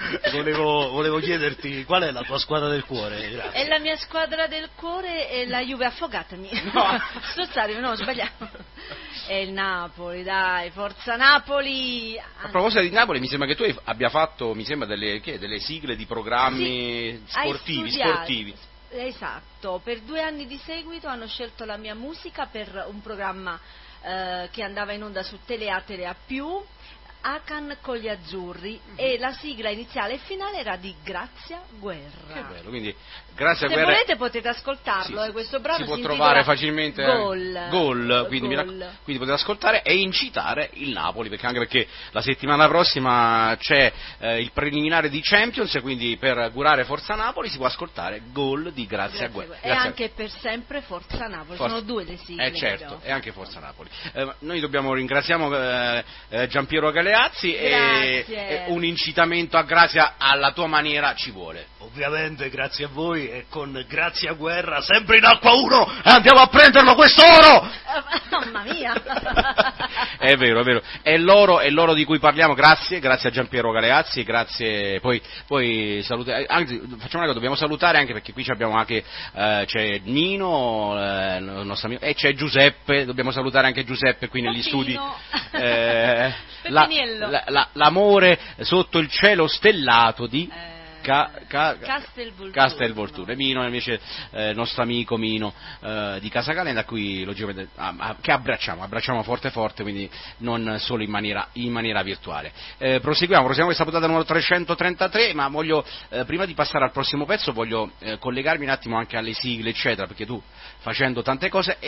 Volevo chiederti qual è la tua squadra del cuore. Grazie. E la mia squadra del cuore è la Juve, affogatemi. No. Sto stadio, no, sbagliamo. È il Napoli, dai, forza Napoli. A proposito di Napoli, mi sembra che tu abbia fatto, delle sigle di programmi sportivi. Esatto, per 2 anni di seguito hanno scelto la mia musica per un programma che andava in onda su Telea più, Acan con gli azzurri, e la sigla iniziale e finale era di Grazia Guerra. Che bello, quindi Grazia Se Guerra. volete potete ascoltarlo, Sì, questo brano si può intitola trovare facilmente Gol, quindi potete ascoltare e incitare il Napoli, anche perché la settimana prossima c'è il preliminare di Champions, quindi per augurare Forza Napoli si può ascoltare Gol di Grazia Guerra. E anche per sempre Forza Napoli, sono 2 le sigle. Certo, e anche Forza Napoli. Noi ringraziamo Giampiero Galeazzi e un incitamento a Grazia alla tua maniera ci vuole. Ovviamente grazie a voi e con Grazia Guerra sempre in acqua 1 e andiamo a prenderlo questo oro! Mamma mia! È vero, è l'oro di cui parliamo. Grazie a Giampiero Galeazzi, grazie, poi salutiamo, anzi facciamo una cosa, dobbiamo salutare anche perché qui abbiamo anche c'è Nino, il nostro amico, e c'è Giuseppe, dobbiamo salutare anche Giuseppe qui negli studi. L'amore sotto il cielo stellato di Castelvolturno, e Mino invece il nostro amico Mino di Casa Calenda, a cui logicamente che abbracciamo forte, quindi non solo in maniera virtuale. Proseguiamo questa puntata numero 333, ma voglio prima di passare al prossimo pezzo voglio collegarmi un attimo anche alle sigle eccetera, perché tu facendo tante cose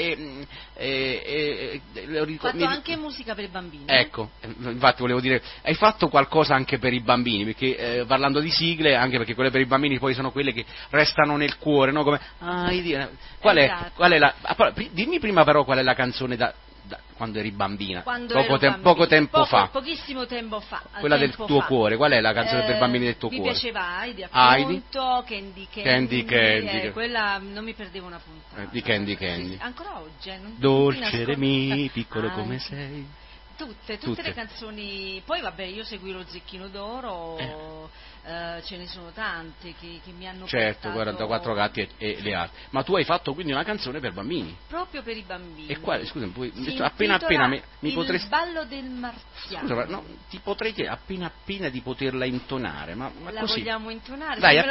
ho fatto anche musica per i bambini. Ecco, infatti volevo dire, hai fatto qualcosa anche per i bambini, perché parlando di sigle, anche perché quelle per i bambini poi sono quelle che restano nel cuore, no? Come qual è la dimmi prima però qual è la canzone da quando eri bambina, poco tempo fa, pochissimo tempo fa, quella del tuo cuore, qual è la canzone per bambini del tuo cuore? Mi piaceva Heidi, appunto, Candy, quella non mi perdevo una puntata. Di Candy. Sì, ancora oggi, dolce Remi, piccolo come sei. Tutte le canzoni, poi vabbè, io seguì lo Zecchino d'Oro, ce ne sono tante che mi hanno portato... 44 gatti e le altre. Ma tu hai fatto quindi una canzone per bambini? Proprio per i bambini. E quale? Scusa, appena mi potresti... Il ballo del marziano. Scusa, no, ti potrei chiedere appena di poterla intonare, ma la così. Vogliamo intonare? Dai,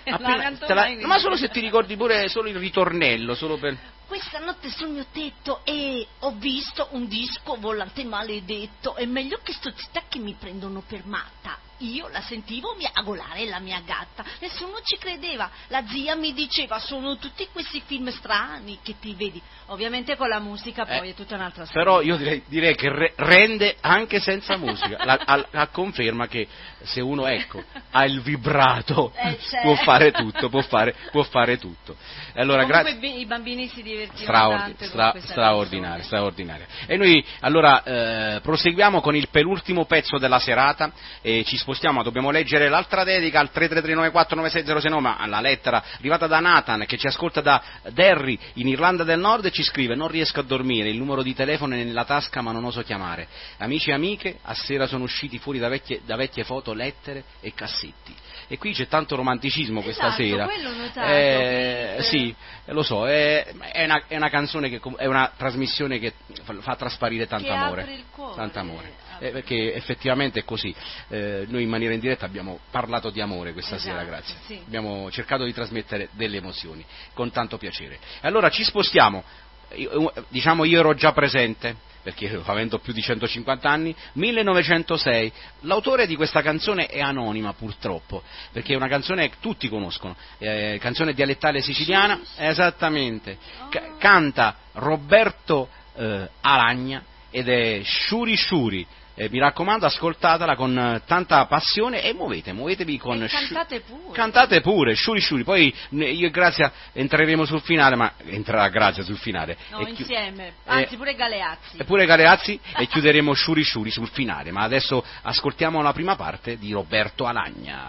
ma solo se ti ricordi pure solo il ritornello, solo per... Questa notte sul mio tetto e ho visto un disco volante maledetto. È meglio che sto zitta che mi prendono per matta. Io la sentivo miagolare la mia gatta. Nessuno ci credeva. La zia mi diceva: sono tutti questi film strani che ti vedi. Ovviamente con la musica poi è tutta un'altra storia. Però io direi che rende anche senza musica. La conferma che se uno ha il vibrato può fare tutto, può fare tutto. Allora, comunque i bambini si divertivano tanto straordinaria. E noi allora proseguiamo con il penultimo pezzo della serata e ci spostiamo, dobbiamo leggere l'altra dedica al 333-949606, ma la lettera arrivata da Nathan che ci ascolta da Derry in Irlanda del Nord e ci scrive: non riesco a dormire, il numero di telefono è nella tasca ma non oso chiamare, amici e amiche a sera sono usciti fuori da vecchie foto, lettere e cassetti. E qui c'è tanto romanticismo questa sera. Quello notato, sì, lo so, è una canzone è una trasmissione che fa trasparire tanto amore. Apre il cuore. Tanto amore. Perché effettivamente è così. Noi in maniera indiretta abbiamo parlato di amore questa sera, grazie. Sì. Abbiamo cercato di trasmettere delle emozioni con tanto piacere. E allora ci spostiamo. Diciamo, io ero già presente, perché avendo più di 150 anni, 1906. L'autore di questa canzone è anonima purtroppo, perché è una canzone che tutti conoscono, canzone dialettale siciliana, esattamente, canta Roberto Alagna ed è Sciuri Sciuri. Mi raccomando, ascoltatela con tanta passione e muovetevi con... E cantate pure, Sciuri Sciuri. Poi io e Grazia entreremo sul finale, ma entrerà Grazia sul finale. No, insieme, anzi pure Galeazzi. Pure Galeazzi e chiuderemo Sciuri Sciuri sul finale. Ma adesso ascoltiamo la prima parte di Roberto Alagna.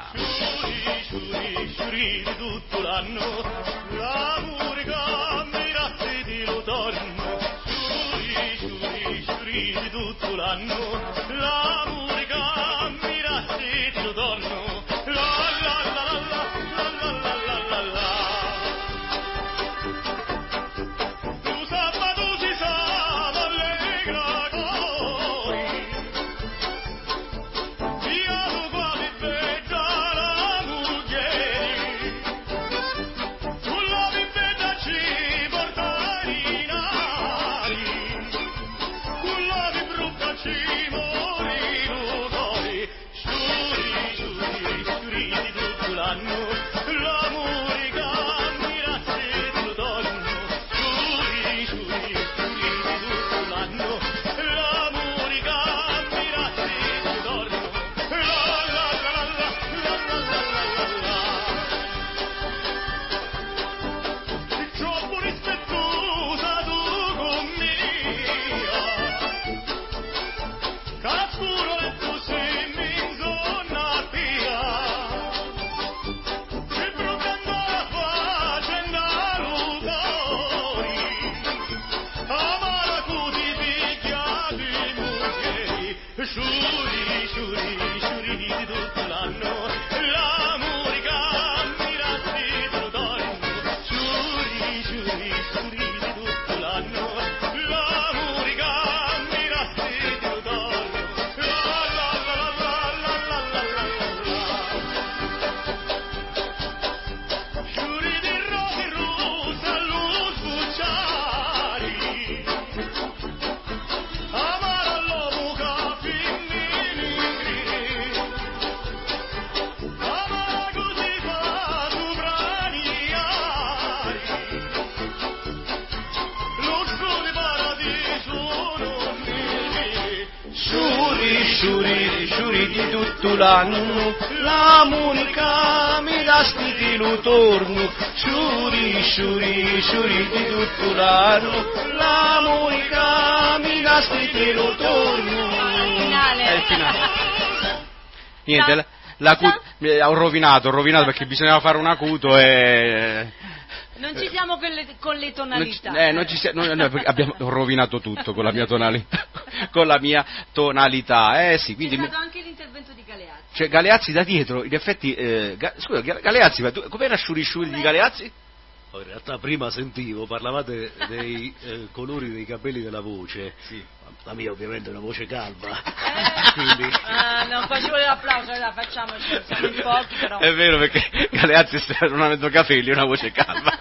Sciuri Sciuri di tutto l'anno, l'amore cambiarsi di lotorno. Sciuri di tutto l'anno, l'amore cambiarsi di lotorno. sciuri di tutto l'anno, la monica mi dà stitilo torno, sciuri di tutto l'anno, la monica mi dà stitilo torno. Finale. È il finale. Niente, ho rovinato perché bisognava fare un acuto e... Non ci siamo con le tonalità. Abbiamo rovinato tutto con la mia tonalità. Sì, quindi... C'è stato anche l'intervento di Galeazzi. Cioè, Galeazzi da dietro, in effetti... scusa, Galeazzi, ma com'era sciuri di Galeazzi? In realtà prima sentivo, parlavate dei colori dei capelli della voce. Sì. La mia ovviamente è una voce calva. Quindi... non facevo l'applauso, facciamoci, siamo in pochi però. È vero, perché Galeazzi non avendo capelli, è una voce calva.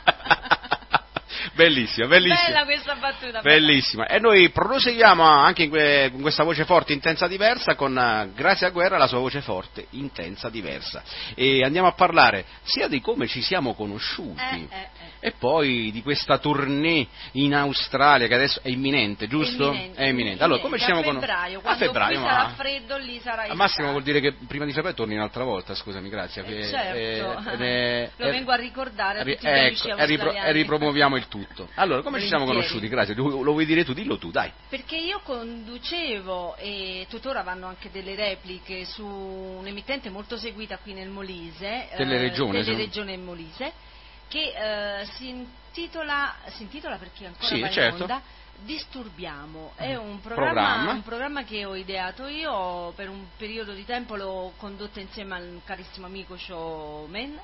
Bellissima. Bella questa battuta. Bellissima. E noi proseguiamo anche con questa voce forte, intensa, diversa, con Grazia Guerra, la sua voce forte, intensa, diversa. E andiamo a parlare sia di come ci siamo conosciuti e poi di questa tournée in Australia che adesso è imminente, giusto? È imminente. Allora, come ci siamo conosciuti? A febbraio, quando sarà freddo, lì sarà al massimo vuol dire che prima di febbraio torni un'altra volta, scusami, Grazia. Certo. Lo vengo a ricordare a tutti gli amici australiani. E ripromuoviamo il tutto. Allora, come ci siamo conosciuti, Grazia? Lo vuoi dire tu? Dillo tu, dai. Perché io conducevo, e tuttora vanno anche delle repliche, su un'emittente molto seguita qui nel Molise, Teleregione Molise, che si intitola perché ancora va in onda, Disturbiamo. È un programma che ho ideato io, per un periodo di tempo l'ho condotto insieme al carissimo amico showman,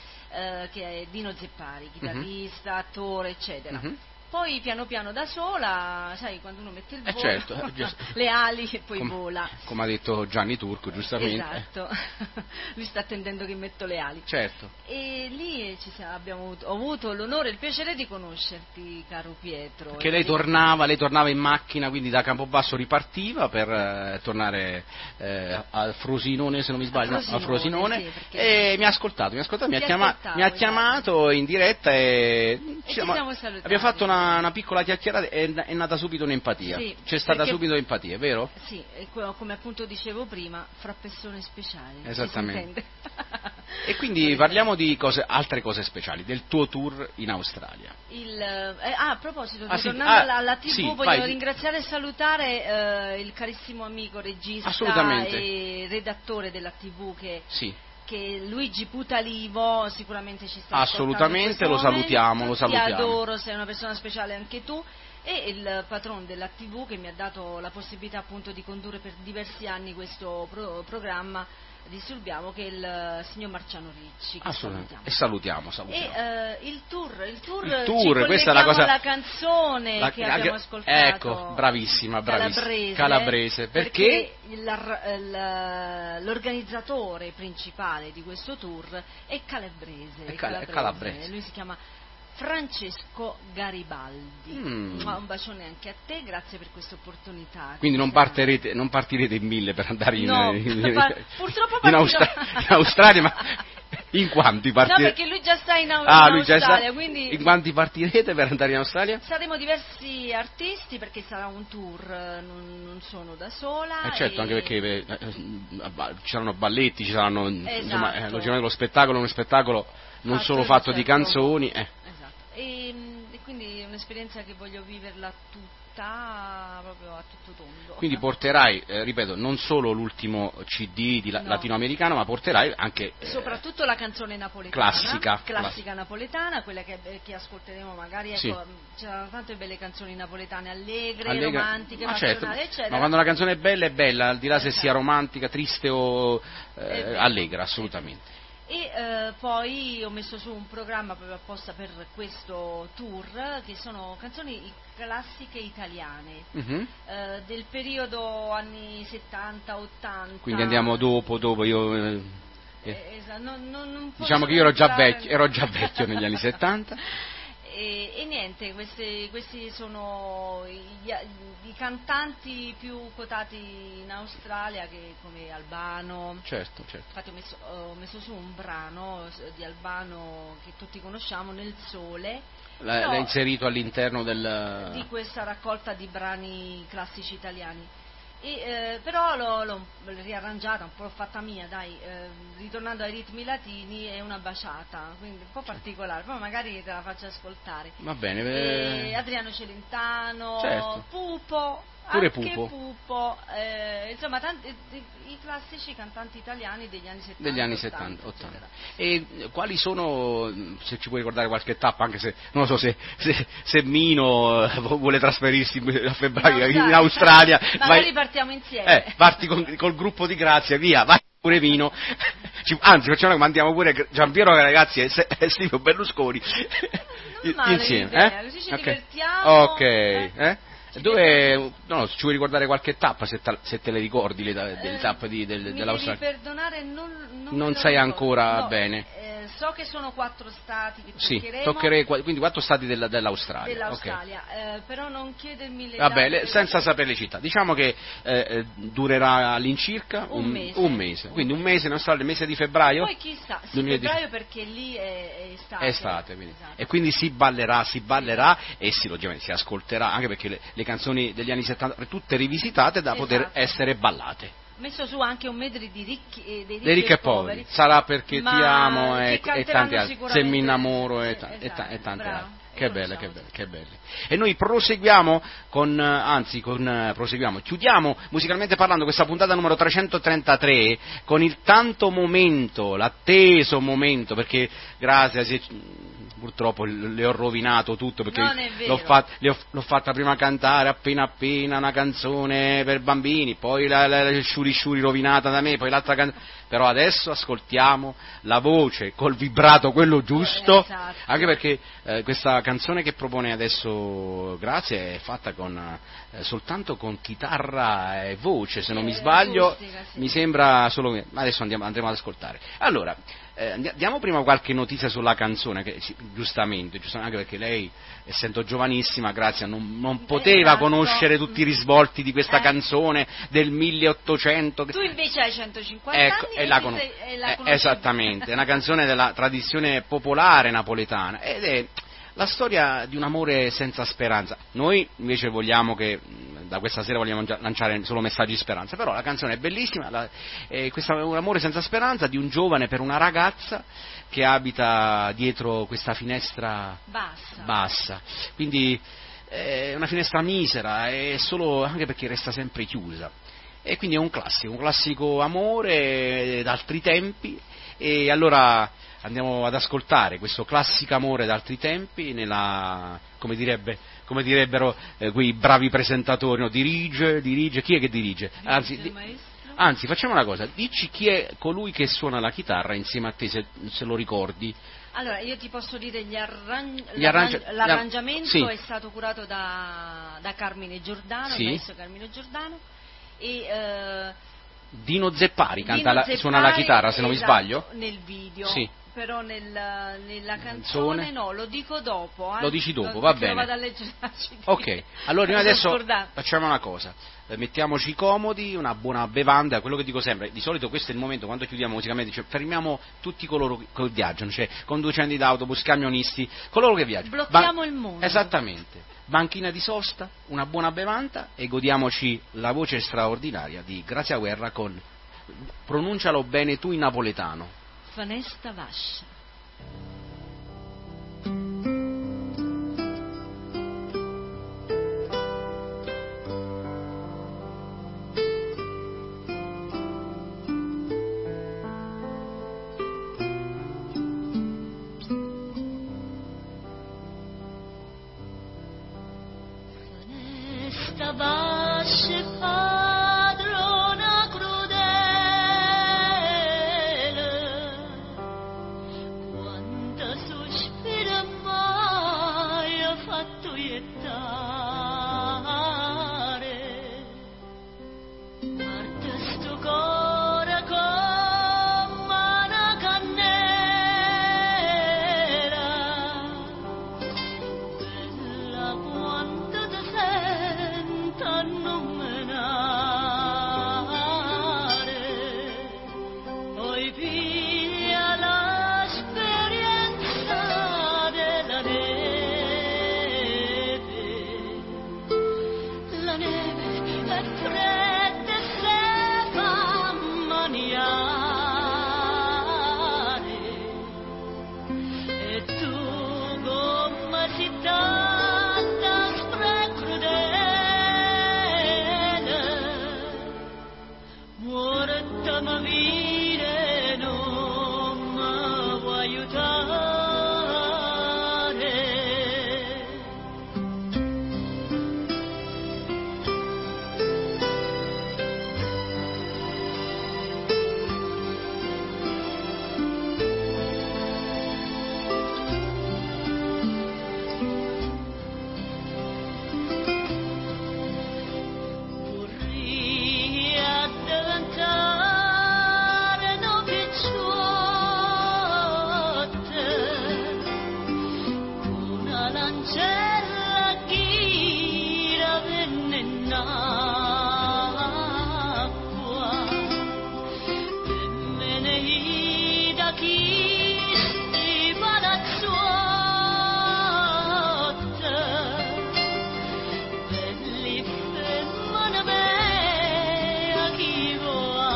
che è Dino Zeppari, chitarrista, attore, eccetera. Poi piano piano da sola, sai, quando uno mette il volo, le ali e poi vola. Come ha detto Gianni Turco, giustamente. Esatto, lui sta attendendo che metto le ali. Certo. E lì ho avuto l'onore e il piacere di conoscerti, caro Pietro. Che lei tornava in macchina, quindi da Campobasso ripartiva per tornare al Frosinone, se non mi sbaglio, al Frosinone, sì, e mi ha ascoltato, mi ha chiamato in diretta e abbiamo fatto una piccola chiacchierata e è nata subito un'empatia. Sì, c'è stata subito empatia, vero? Sì, come appunto dicevo prima, fra persone speciali. Esattamente. E quindi parliamo di altre cose speciali, del tuo tour in Australia. A proposito, tornando alla TV, voglio ringraziare e salutare il carissimo amico regista e redattore della TV che Luigi Putalivo sicuramente ci sta assolutamente, lo salutiamo. Ti adoro, sei una persona speciale anche tu, e il patron della TV che mi ha dato la possibilità appunto di condurre per diversi anni questo programma Disturbiamo, che è il signor Marciano Ricci, che salutiamo. E il tour questa è la cosa, la canzone che abbiamo ascoltato, ecco, bravissima, Calabrese, perché l'organizzatore principale di questo tour è Calabrese. Lui si chiama Francesco Garibaldi. Un bacione anche a te, grazie per questa opportunità. Quindi non partirete in 1000 per andare purtroppo in Australia, ma in quanti partirete? No, perché lui già sta in Australia, quindi... In quanti partirete per andare in Australia? Saremo diversi artisti, perché sarà un tour, non sono da sola. Certo, anche perché ci saranno balletti, ci saranno insomma, logicamente lo spettacolo è uno spettacolo non solo fatto di canzoni. E quindi è un'esperienza che voglio viverla tutta, proprio a tutto tondo. Quindi porterai, ripeto, non solo l'ultimo CD latinoamericano, ma porterai anche soprattutto la canzone napoletana, classica napoletana, quella che ascolteremo magari. C'erano tante belle canzoni napoletane, allegre, romantiche, passionali, eccetera. Ma quando una canzone è bella, al di là se sia romantica, triste o allegra, assolutamente. E poi ho messo su un programma proprio apposta per questo tour, che sono canzoni classiche italiane, del periodo anni 70-80. Quindi andiamo dopo io... non diciamo che io ero già vecchio negli anni 70. E niente, questi sono i cantanti più quotati in Australia, che come Albano. Certo. Infatti ho messo su un brano di Albano che tutti conosciamo, Nel Sole. L'hai inserito all'interno di questa raccolta di brani classici italiani. Però l'ho riarrangiata, un po' l'ho fatta mia, dai, ritornando ai ritmi latini, è una baciata, quindi un po' particolare, poi magari te la faccio ascoltare. Va bene. Adriano Celentano, Certo. Pupo, Pure anche Pupo. insomma i classici cantanti italiani degli anni 70. Degli anni 70, 80. E quali sono, se ci puoi ricordare qualche tappa, anche se non lo so se Mino vuole trasferirsi a febbraio in Australia, magari partiamo insieme. Parti col gruppo di Grazia, via, vai pure Mino. Anzi, mandiamo pure Giampiero Ragazzi e Silvio Berlusconi insieme. Così ci Ok. divertiamo. Ok, Dove, ci vuoi ricordare qualche tappa, se te le ricordi delle tappe dell'Australia? Mi devi perdonare, non sai ancora bene. So che sono 4 stati che toccheremo, quindi 4 stati dell'Australia. Okay. Però non chiedermi le Vabbè, date senza sapere le città. Diciamo che durerà all'incirca un mese. Quindi un mese in Australia, il mese di febbraio. Poi chissà, febbraio perché lì è estate. È estate, quindi. Esatto. E quindi si ballerà e logicamente si ascolterà, anche perché le canzoni degli anni 70 tutte rivisitate da poter essere ballate. Messo su anche un medley di dei ricchi e poveri, sarà perché ti amo e tanti altri, se mi innamoro e tante altre. Che belle. E noi chiudiamo musicalmente parlando questa puntata numero 333 con il tanto momento, l'atteso momento, perché purtroppo le ho rovinato tutto, perché l'ho fatta prima cantare appena una canzone per bambini, poi la sciuri rovinata da me, poi l'altra canzone, però adesso ascoltiamo la voce col vibrato quello giusto, esatto. Anche perché questa canzone che propone adesso Grazia è fatta soltanto con chitarra e voce, se non mi sbaglio, acustica, sì. Mi sembra solo, adesso andremo ad ascoltare. Allora, diamo prima qualche notizia sulla canzone, che giustamente, anche perché lei, essendo giovanissima, Grazia, non poteva conoscere tutti i risvolti di questa canzone del 1800. Tu invece hai 150 anni e la conosci. Esattamente, è una canzone della tradizione popolare napoletana ed è la storia di un amore senza speranza. Noi invece da questa sera vogliamo lanciare solo messaggi di speranza, però la canzone è bellissima, questo è un amore senza speranza di un giovane per una ragazza che abita dietro questa finestra bassa. Quindi è una finestra misera, anche perché resta sempre chiusa. E quindi è un classico amore d'altri tempi, e allora andiamo ad ascoltare questo classico amore d'altri tempi come direbbero quei bravi presentatori, dirige, chi è che dirige? Anzi, facciamo una cosa, dici chi è colui che suona la chitarra insieme a te, se lo ricordi. Allora, io ti posso dire l'arrangiamento è stato curato da Carmine Giordano, il maestro Carmine Giordano, e Dino Zeppari suona la chitarra, se non mi sbaglio. Nel video. Sì. Però nella canzone no, lo dico dopo. Lo dici dopo, va bene. Vado a leggere la CD. Ok, allora noi adesso facciamo una cosa, mettiamoci comodi, una buona bevanda, quello che dico sempre, di solito questo è il momento quando chiudiamo musicalmente, cioè fermiamo tutti coloro che viaggiano, cioè conducenti d'autobus, camionisti, coloro che viaggiano. Blocchiamo il mondo. Esattamente, banchina di sosta, una buona bevanda e godiamoci la voce straordinaria di Grazia Guerra con, pronuncialo bene tu in napoletano. Fanesta Vascia. Fanesta Vascia, padrona crudele, quanta sospira mai ha fatto iettare, guarda sto cuore come una cannella, bella quanto ti senta tu come città spre crudele, morta ma vire non mi vuoi aiutare. Vorrei addiventare no picciotte, una lancella ghira venne in acqua, e me ne ida chi sti palazzotte, belli femmine mea chi vuoi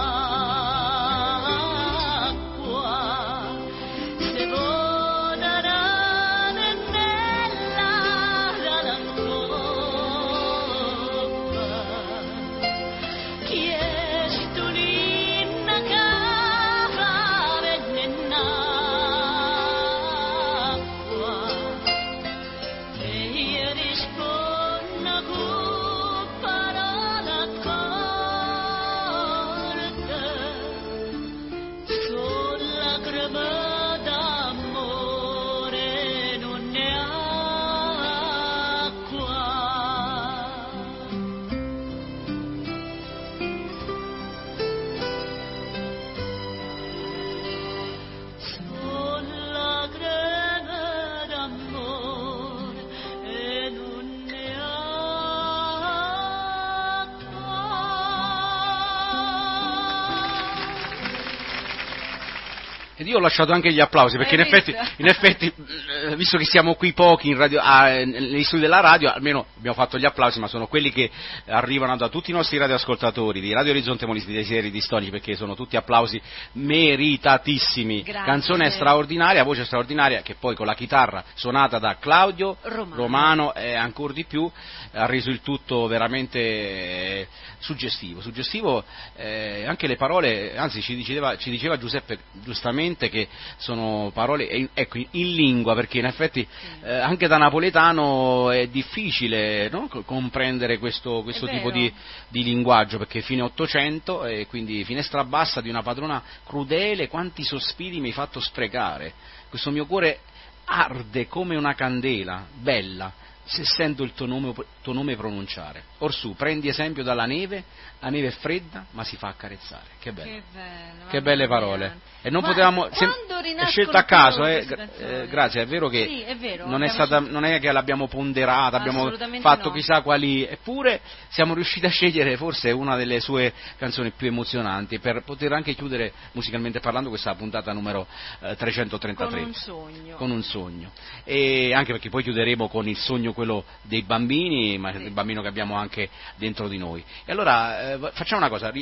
acqua, se volerà nella rancoppa, chiesto l'inna cava venne in acqua, e io rispondo con parola corta, sulla crema d'amore non ne acqua. Sulla crema d'amore e non ne Ed io ho lasciato anche gli applausi, perché in effetti, visto che siamo qui pochi in radio, negli studi della radio, almeno abbiamo fatto gli applausi, ma sono quelli che arrivano da tutti i nostri radioascoltatori, di Radio Orizzonte Molise, dei Sieri di Stonici, perché sono tutti applausi meritatissimi. Grazie. Canzone straordinaria, voce straordinaria, che poi con la chitarra suonata da Claudio Romano e ancora di più ha reso il tutto veramente suggestivo, anche le parole, anzi ci diceva Giuseppe giustamente che sono parole ecco, in lingua, perché in effetti anche da napoletano è difficile, no, comprendere questo tipo di linguaggio, perché fine 800 e quindi finestra bassa di una padrona crudele, quanti sospiri mi hai fatto sprecare, questo mio cuore arde come una candela bella se sento il tuo nome pronunciare. Orsù, prendi esempio dalla neve, la neve è fredda ma si fa accarezzare. Che bello, che belle parole. E non potevamo, è scelta a caso, grazie, è vero che sì, è vero, non è che l'abbiamo ponderata, abbiamo fatto chissà quali, eppure siamo riusciti a scegliere forse una delle sue canzoni più emozionanti per poter anche chiudere musicalmente parlando questa puntata numero 333 con un sogno, e anche perché poi chiuderemo con il sogno, quello dei bambini, ma il bambino che abbiamo anche dentro di noi. E allora facciamo una cosa,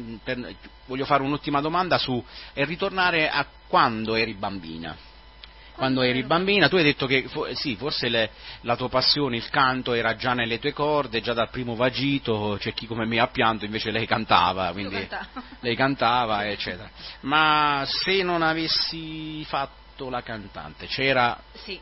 voglio fare un'ultima domanda e ritornare a quando eri bambina. Quando eri bambina, tu hai detto che sì, forse la tua passione, il canto, era già nelle tue corde, già dal primo vagito, c'è chi come me ha pianto, invece lei cantava, quindi lei cantava, eccetera. Ma se non avessi fatto la cantante, c'era e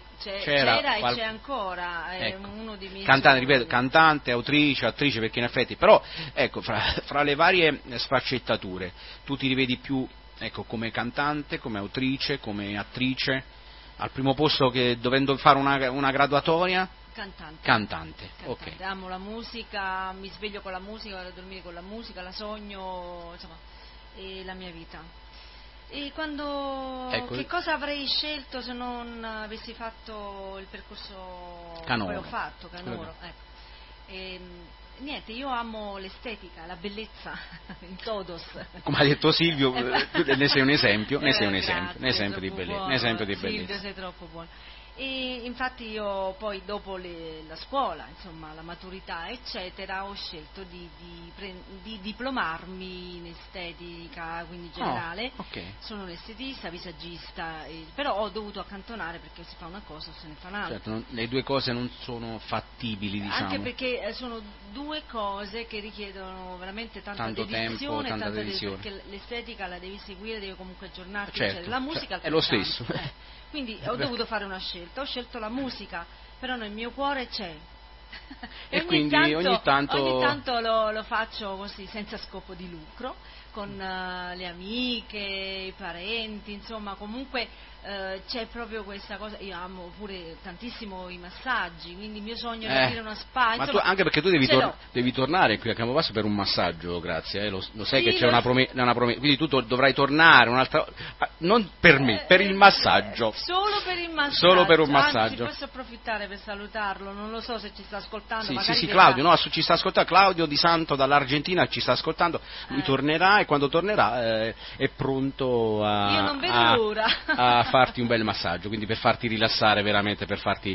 c'è ancora, è ecco, uno dei miei cantante, sogni. ripeto, cantante, autrice, attrice, perché in effetti, però ecco, fra le varie sfaccettature, tu ti rivedi più, ecco, come cantante, come autrice, come attrice, al primo posto, che dovendo fare una graduatoria? Cantante. Ok. Amo la musica, mi sveglio con la musica, vado a dormire con la musica, la sogno, insomma, è la mia vita. E Ecco, che cosa avrei scelto se non avessi fatto il percorso canoro. che ho fatto, canoro, ecco. Niente, io amo l'estetica, la bellezza in todos. Come ha detto Silvio, ne sei un esempio, Grazie, ne sei un esempio di bellezza. Silvio, sei troppo buono. E infatti io poi dopo la scuola, insomma la maturità eccetera, ho scelto di diplomarmi in estetica, quindi generale. Okay. Sono un estetista, visaggista, però ho dovuto accantonare perché si fa una cosa o se ne fa un'altra. Certo, le due cose non sono fattibili, diciamo. Anche perché sono due cose che richiedono veramente tanta Tanto dedizione, tempo, tanta dedizione. perché l'estetica la devi seguire, devi comunque aggiornarti, Certo, eccetera. La musica è lo stesso. Quindi ho dovuto fare una scelta, ho scelto la musica, però nel mio cuore c'è. E quindi ogni tanto lo faccio così, senza scopo di lucro, con le amiche, i parenti, insomma comunque c'è proprio questa cosa. Io amo pure tantissimo i massaggi, quindi il mio sogno è avere una spa. Ma insomma, anche perché tu devi tornare qui a Campobasso per un massaggio, grazie, lo sai sì, che c'è una promessa, quindi tu dovrai tornare un'altra, non per me, per il massaggio. Solo per il massaggio. Solo per un massaggio. Anzi, posso approfittare per salutarlo, non lo so se ci sta ascoltando. Sì, magari sì, verrà. Claudio, no, ci sta ascoltando, Claudio Di Santo dall'Argentina ci sta ascoltando, lui tornerà e quando tornerà è pronto Io non vedo l'ora. a farti un bel massaggio, quindi per farti rilassare veramente, per farti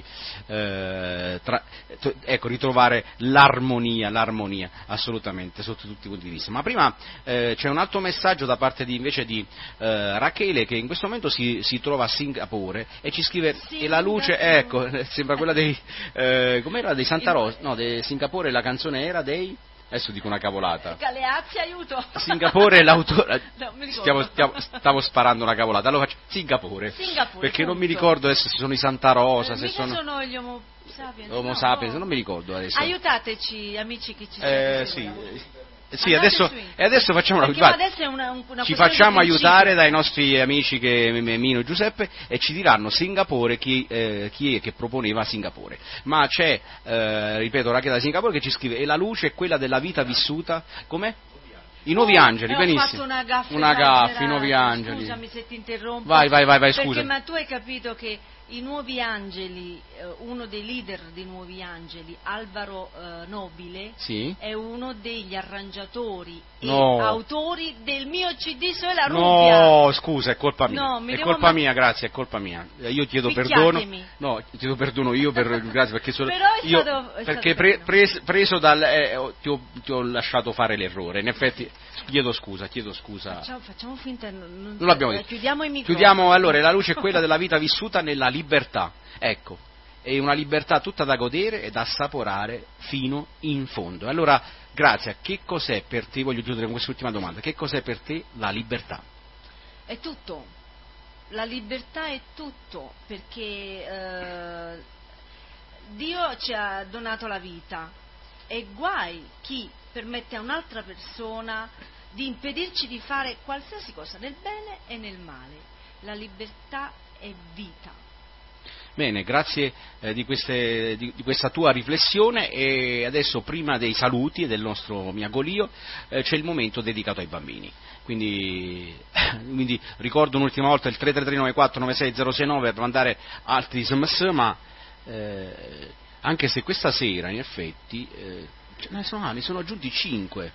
ritrovare l'armonia, assolutamente, sotto tutti i punti di vista. Ma prima c'è un altro messaggio da parte invece di Rachele, che in questo momento si trova a Singapore e ci scrive e la luce, ecco, sembra quella dei com'era, dei Santa Rosa, no, di Singapore, la canzone era dei, adesso dico una cavolata, Galeazzi, aiuto. Singapore l'autore, no, stavo sparando una cavolata, allora faccio Singapore perché punto. non mi ricordo adesso se sono i Santa Rosa, se sono gli Homo Sapiens, non mi ricordo adesso. Aiutateci amici che ci sono. Sì, adesso facciamo adesso è una ci facciamo aiutare dai nostri amici Mino e Giuseppe e ci diranno Singapore chi è che proponeva Singapore. Ma c'è, ripeto, Rachele da Singapore che ci scrive e la luce è quella della vita vissuta, com'è? I nuovi angeli, benissimo. Ho fatto una gaffa, i nuovi angeli. Scusami se ti interrompo. Vai, scusa. Perché ma tu hai capito che i nuovi angeli, uno dei leader dei nuovi angeli, Alvaro Nobile, sì? è uno degli arrangiatori e no. autori del mio CD Soy la Rubia. No, scusa, è colpa mia. No, è colpa mia, grazie, è colpa mia. Io chiedo perdono. No, chiedo perdono io grazie perché sono però perché preso dal ti ho lasciato fare l'errore. In effetti chiedo scusa. Facciamo finta non l'abbiamo detto. Chiudiamo i microfoni. Allora, la luce è quella della vita vissuta nella libertà. Ecco, è una libertà tutta da godere e da assaporare fino in fondo. Allora, Grazia, che cos'è per te, voglio chiudere con quest'ultima domanda, che cos'è per te la libertà? È tutto, la libertà è tutto, perché Dio ci ha donato la vita e guai chi permette a un'altra persona di impedirci di fare qualsiasi cosa, nel bene e nel male. La libertà è vita. Bene, grazie di questa tua riflessione e adesso prima dei saluti e del nostro miagolio c'è il momento dedicato ai bambini. Quindi ricordo un'ultima volta il 333-94-96-069 per mandare altri sms, ma anche se questa sera in effetti ne sono aggiunti 5.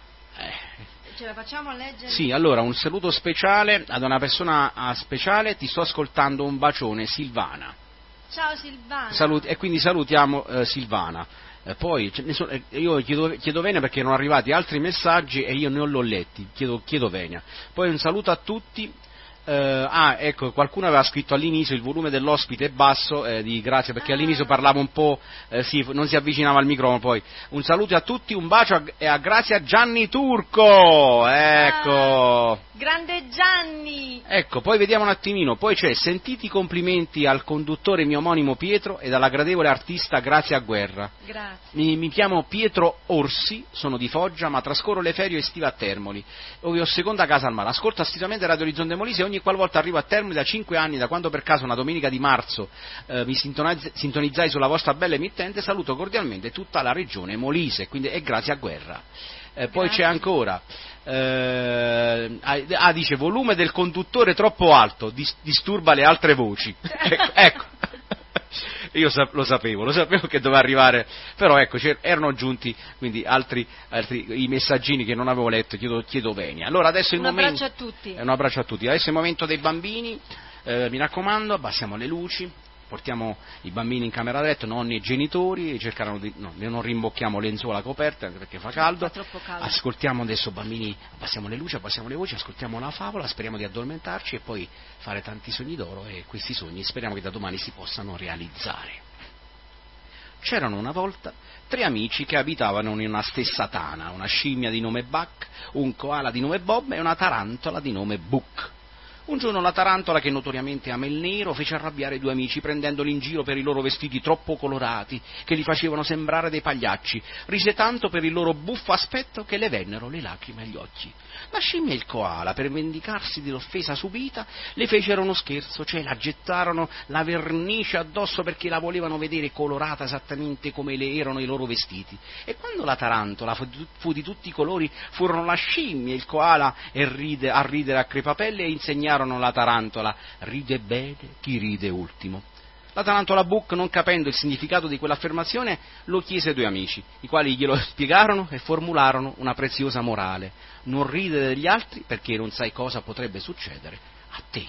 Ce la facciamo a leggere? Sì, allora un saluto speciale ad una persona speciale, ti sto ascoltando, un bacione, Silvana. Ciao Silvana. E quindi salutiamo Silvana. Poi io chiedo venia perché erano arrivati altri messaggi e io non l'ho letti, chiedo venia. Poi un saluto a tutti. Ecco, qualcuno aveva scritto all'inizio il volume dell'ospite è basso, di Grazia, perché all'inizio parlava un po', non si avvicinava al microfono. Poi un saluto a tutti, un bacio a Grazia Gianni Turco, ecco. Grande Gianni! Ecco, poi vediamo un attimino, poi c'è sentiti i complimenti al conduttore mio omonimo Pietro e alla gradevole artista Grazia Guerra. Grazie. Mi chiamo Pietro Orsi, sono di Foggia, ma trascorro le ferie estive a Termoli, dove ho seconda casa al mare. Ascolto assiduamente Radio Orizzonte Molise e ogni qualvolta arrivo a Termoli da 5 anni, da quando per caso una domenica di marzo mi sintonizzai sulla vostra bella emittente, saluto cordialmente tutta la regione Molise, quindi è Grazia Guerra. Poi c'è ancora, dice volume del conduttore troppo alto, disturba le altre voci. Ecco. Io lo sapevo che doveva arrivare, però ecco, erano aggiunti quindi altri i messaggini che non avevo letto, chiedo venia. Allora adesso un abbraccio a tutti. Un abbraccio a tutti. Adesso è il momento dei bambini. mi raccomando, abbassiamo le luci, portiamo i bambini in camera da letto, nonni e genitori, non rimbocchiamo lenzuola coperte anche perché fa caldo. Fa troppo caldo. Ascoltiamo adesso, bambini, abbassiamo le luci, abbassiamo le voci, ascoltiamo la favola, speriamo di addormentarci e poi fare tanti sogni d'oro, e questi sogni speriamo che da domani si possano realizzare. C'erano una volta 3 amici che abitavano in una stessa tana, una scimmia di nome Buck, un koala di nome Bob e una tarantola di nome Book. Un giorno la tarantola, che notoriamente ama il nero, fece arrabbiare i 2 amici prendendoli in giro per i loro vestiti troppo colorati, che li facevano sembrare dei pagliacci. Rise tanto per il loro buffo aspetto che le vennero le lacrime agli occhi. La scimmia e il koala, per vendicarsi dell'offesa subita, le fecero uno scherzo, cioè la gettarono la vernice addosso perché la volevano vedere colorata esattamente come le erano i loro vestiti. E quando la tarantola fu di tutti i colori, furono la scimmia e il koala a ridere a crepapelle e insegnarono alla tarantola: ride bene chi ride ultimo. La tarantola Book, non capendo il significato di quell'affermazione, lo chiese ai 2 amici, i quali glielo spiegarono e formularono una preziosa morale: non ridere degli altri perché non sai cosa potrebbe succedere a te.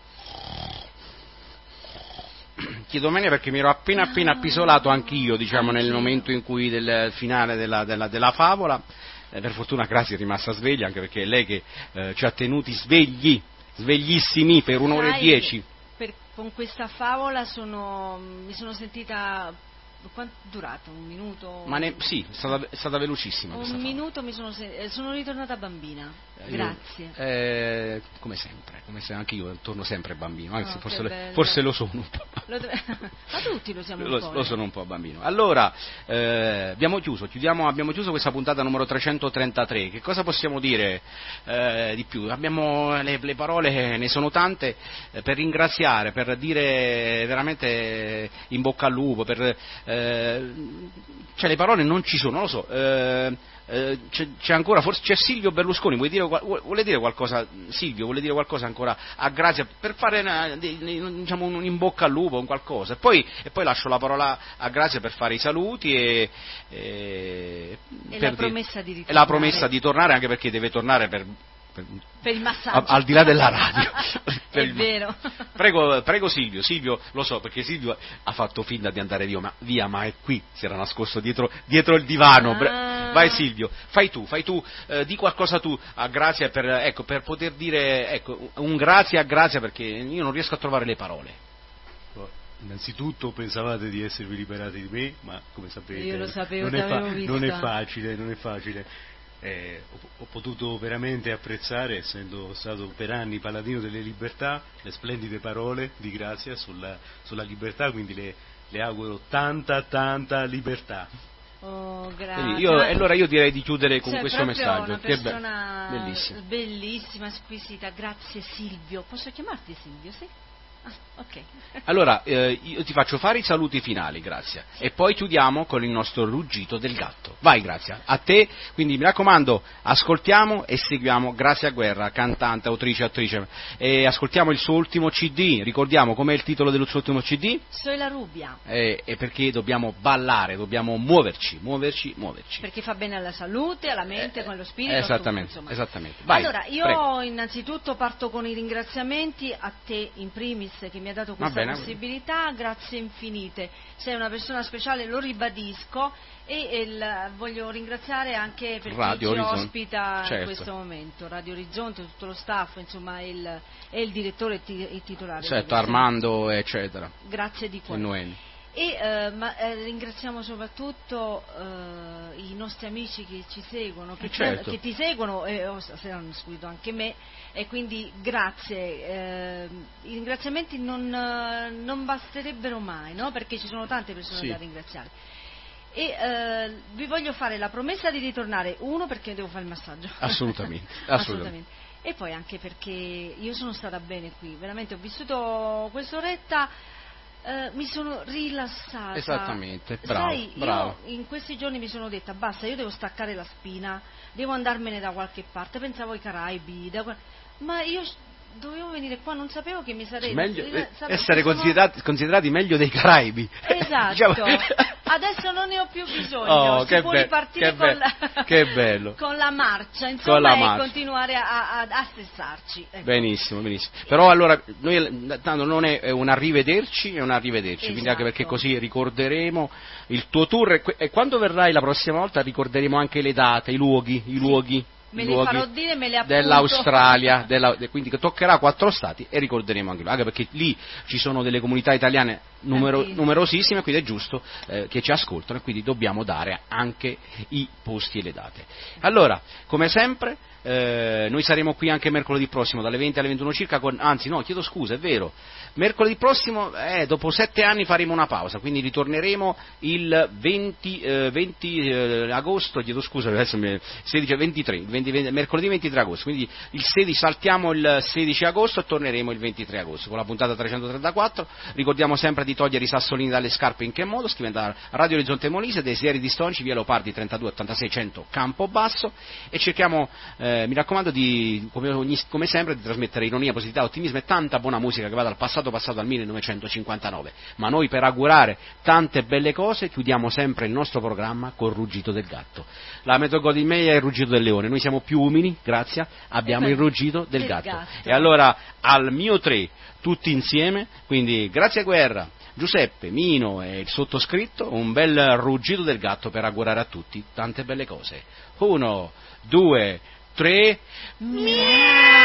Chiedo bene perché mi ero appena appisolato anch'io, nel momento in cui del finale della favola. Per fortuna Grazia è rimasta sveglia, anche perché è lei che ci ha tenuti sveglissimi per 1 ora e 10. Con questa favola mi sono sentita. Quanto è durato? 1 minuto? Sì, è stata velocissima. Un minuto sono ritornata bambina. Grazie. Come sempre, anche io torno sempre bambino, anzi forse lo sono un po'. Ma tutti lo siamo un po'. Lo sono un po' bambino. Allora, abbiamo chiuso questa puntata numero 333. Che cosa possiamo dire di più? Abbiamo le parole, ne sono tante, per ringraziare, per dire veramente in bocca al lupo, le parole non ci sono, non lo so. C'è ancora, forse c'è Silvio Berlusconi, vuole dire qualcosa? Silvio vuole dire qualcosa ancora a Grazia per fare un in bocca al lupo, un qualcosa, e poi lascio la parola a Grazia per fare i saluti e la promessa di ritornare. La promessa di tornare, anche perché deve tornare per il massaggio, al di là della radio. È vero. Prego Silvio, lo so perché Silvio ha fatto finta di andare via, ma è qui, si era nascosto dietro il divano. Vai Silvio, fai tu, di qualcosa tu a Grazia per poter dire un grazie a Grazia, perché io non riesco a trovare le parole. Innanzitutto pensavate di esservi liberati di me, ma come sapete io lo sapevo, non è facile. Ho potuto veramente apprezzare, essendo stato per anni paladino delle libertà, le splendide parole di Grazia sulla libertà, quindi le auguro tanta libertà. Oh, grazie. Allora io direi di chiudere con questo messaggio. Una persona bellissima. Bellissima, squisita. Grazie Silvio. Posso chiamarti Silvio, sì? Ok. Allora, io ti faccio fare i saluti finali, Grazia, e poi chiudiamo con il nostro ruggito del gatto. Vai, Grazia, a te. Quindi mi raccomando, ascoltiamo e seguiamo Grazia Guerra, cantante, autrice, attrice, e ascoltiamo il suo ultimo CD. Ricordiamo com'è il titolo del suo ultimo CD? Soy la Rubia. E perché dobbiamo ballare, dobbiamo muoverci. Perché fa bene alla salute, alla mente, con lo spirito. Esattamente. Vai, allora, io prego. Innanzitutto parto con i ringraziamenti a te in primis, che mi ha dato questa possibilità, grazie infinite, sei una persona speciale, lo ribadisco, e voglio ringraziare anche per Radio chi ci Orizzonte. ospita Certo. in questo momento, Radio Orizzonte, tutto lo staff, insomma, e il direttore e il titolare. Certo, Armando, eccetera. Grazie di cuore. E Noemi. Ringraziamo soprattutto i nostri amici che ci seguono, che ti seguono, e se hanno seguito anche me, e quindi grazie. I ringraziamenti non basterebbero mai, no? Perché ci sono tante persone da ringraziare. E vi voglio fare la promessa di ritornare, perché devo fare il massaggio. Assolutamente. E poi anche perché io sono stata bene qui, veramente ho vissuto quest'oretta. Mi sono rilassata. Esattamente, bravo. Io in questi giorni mi sono detta basta, io devo staccare la spina, devo andarmene da qualche parte, pensavo ai Caraibi, ma io dovevo venire qua, non sapevo che mi sarei essere considerati meglio dei Caraibi. Esatto. Adesso non ne ho più bisogno, si può ripartire che bello. con la marcia, insomma, e continuare a stessarci. Ecco. Benissimo. Però allora, tanto non è un arrivederci, è un arrivederci, Esatto. quindi anche perché così ricorderemo il tuo tour e quando verrai la prossima volta ricorderemo anche le date, i luoghi. Me le farò dire, me le appunto. Dell'Australia, quindi toccherà 4 stati e ricorderemo anche perché lì ci sono delle comunità italiane numerosissime, quindi è giusto che ci ascoltano e quindi dobbiamo dare anche i posti e le date. Allora, come sempre, noi saremo qui anche mercoledì prossimo dalle 20 alle 21 circa, chiedo scusa, è vero, mercoledì prossimo, dopo 7 anni faremo una pausa, quindi ritorneremo il 20 agosto, chiedo scusa, adesso 23, mercoledì 23 agosto, quindi il 16, saltiamo il 16 agosto e torneremo il 23 agosto con la puntata 334. Ricordiamo sempre di togliere i sassolini dalle scarpe in che modo, scrivendo a Radio Orizzonte Molise, Desideri di Stonci, via Leopardi 32 86 100 Campobasso, e cerchiamo, mi raccomando, come sempre di trasmettere ironia, positività, ottimismo e tanta buona musica che va dal passato al 1959. Ma noi, per augurare tante belle cose, chiudiamo sempre il nostro programma col ruggito del gatto. La metodologia è il ruggito del leone, noi siamo più umili, grazie, abbiamo il ruggito del gatto. E allora al mio 3 tutti insieme, quindi grazie Guerra, Giuseppe, Mino e il sottoscritto, un bel ruggito del gatto per augurare a tutti tante belle cose. 1, 2, 3, miau!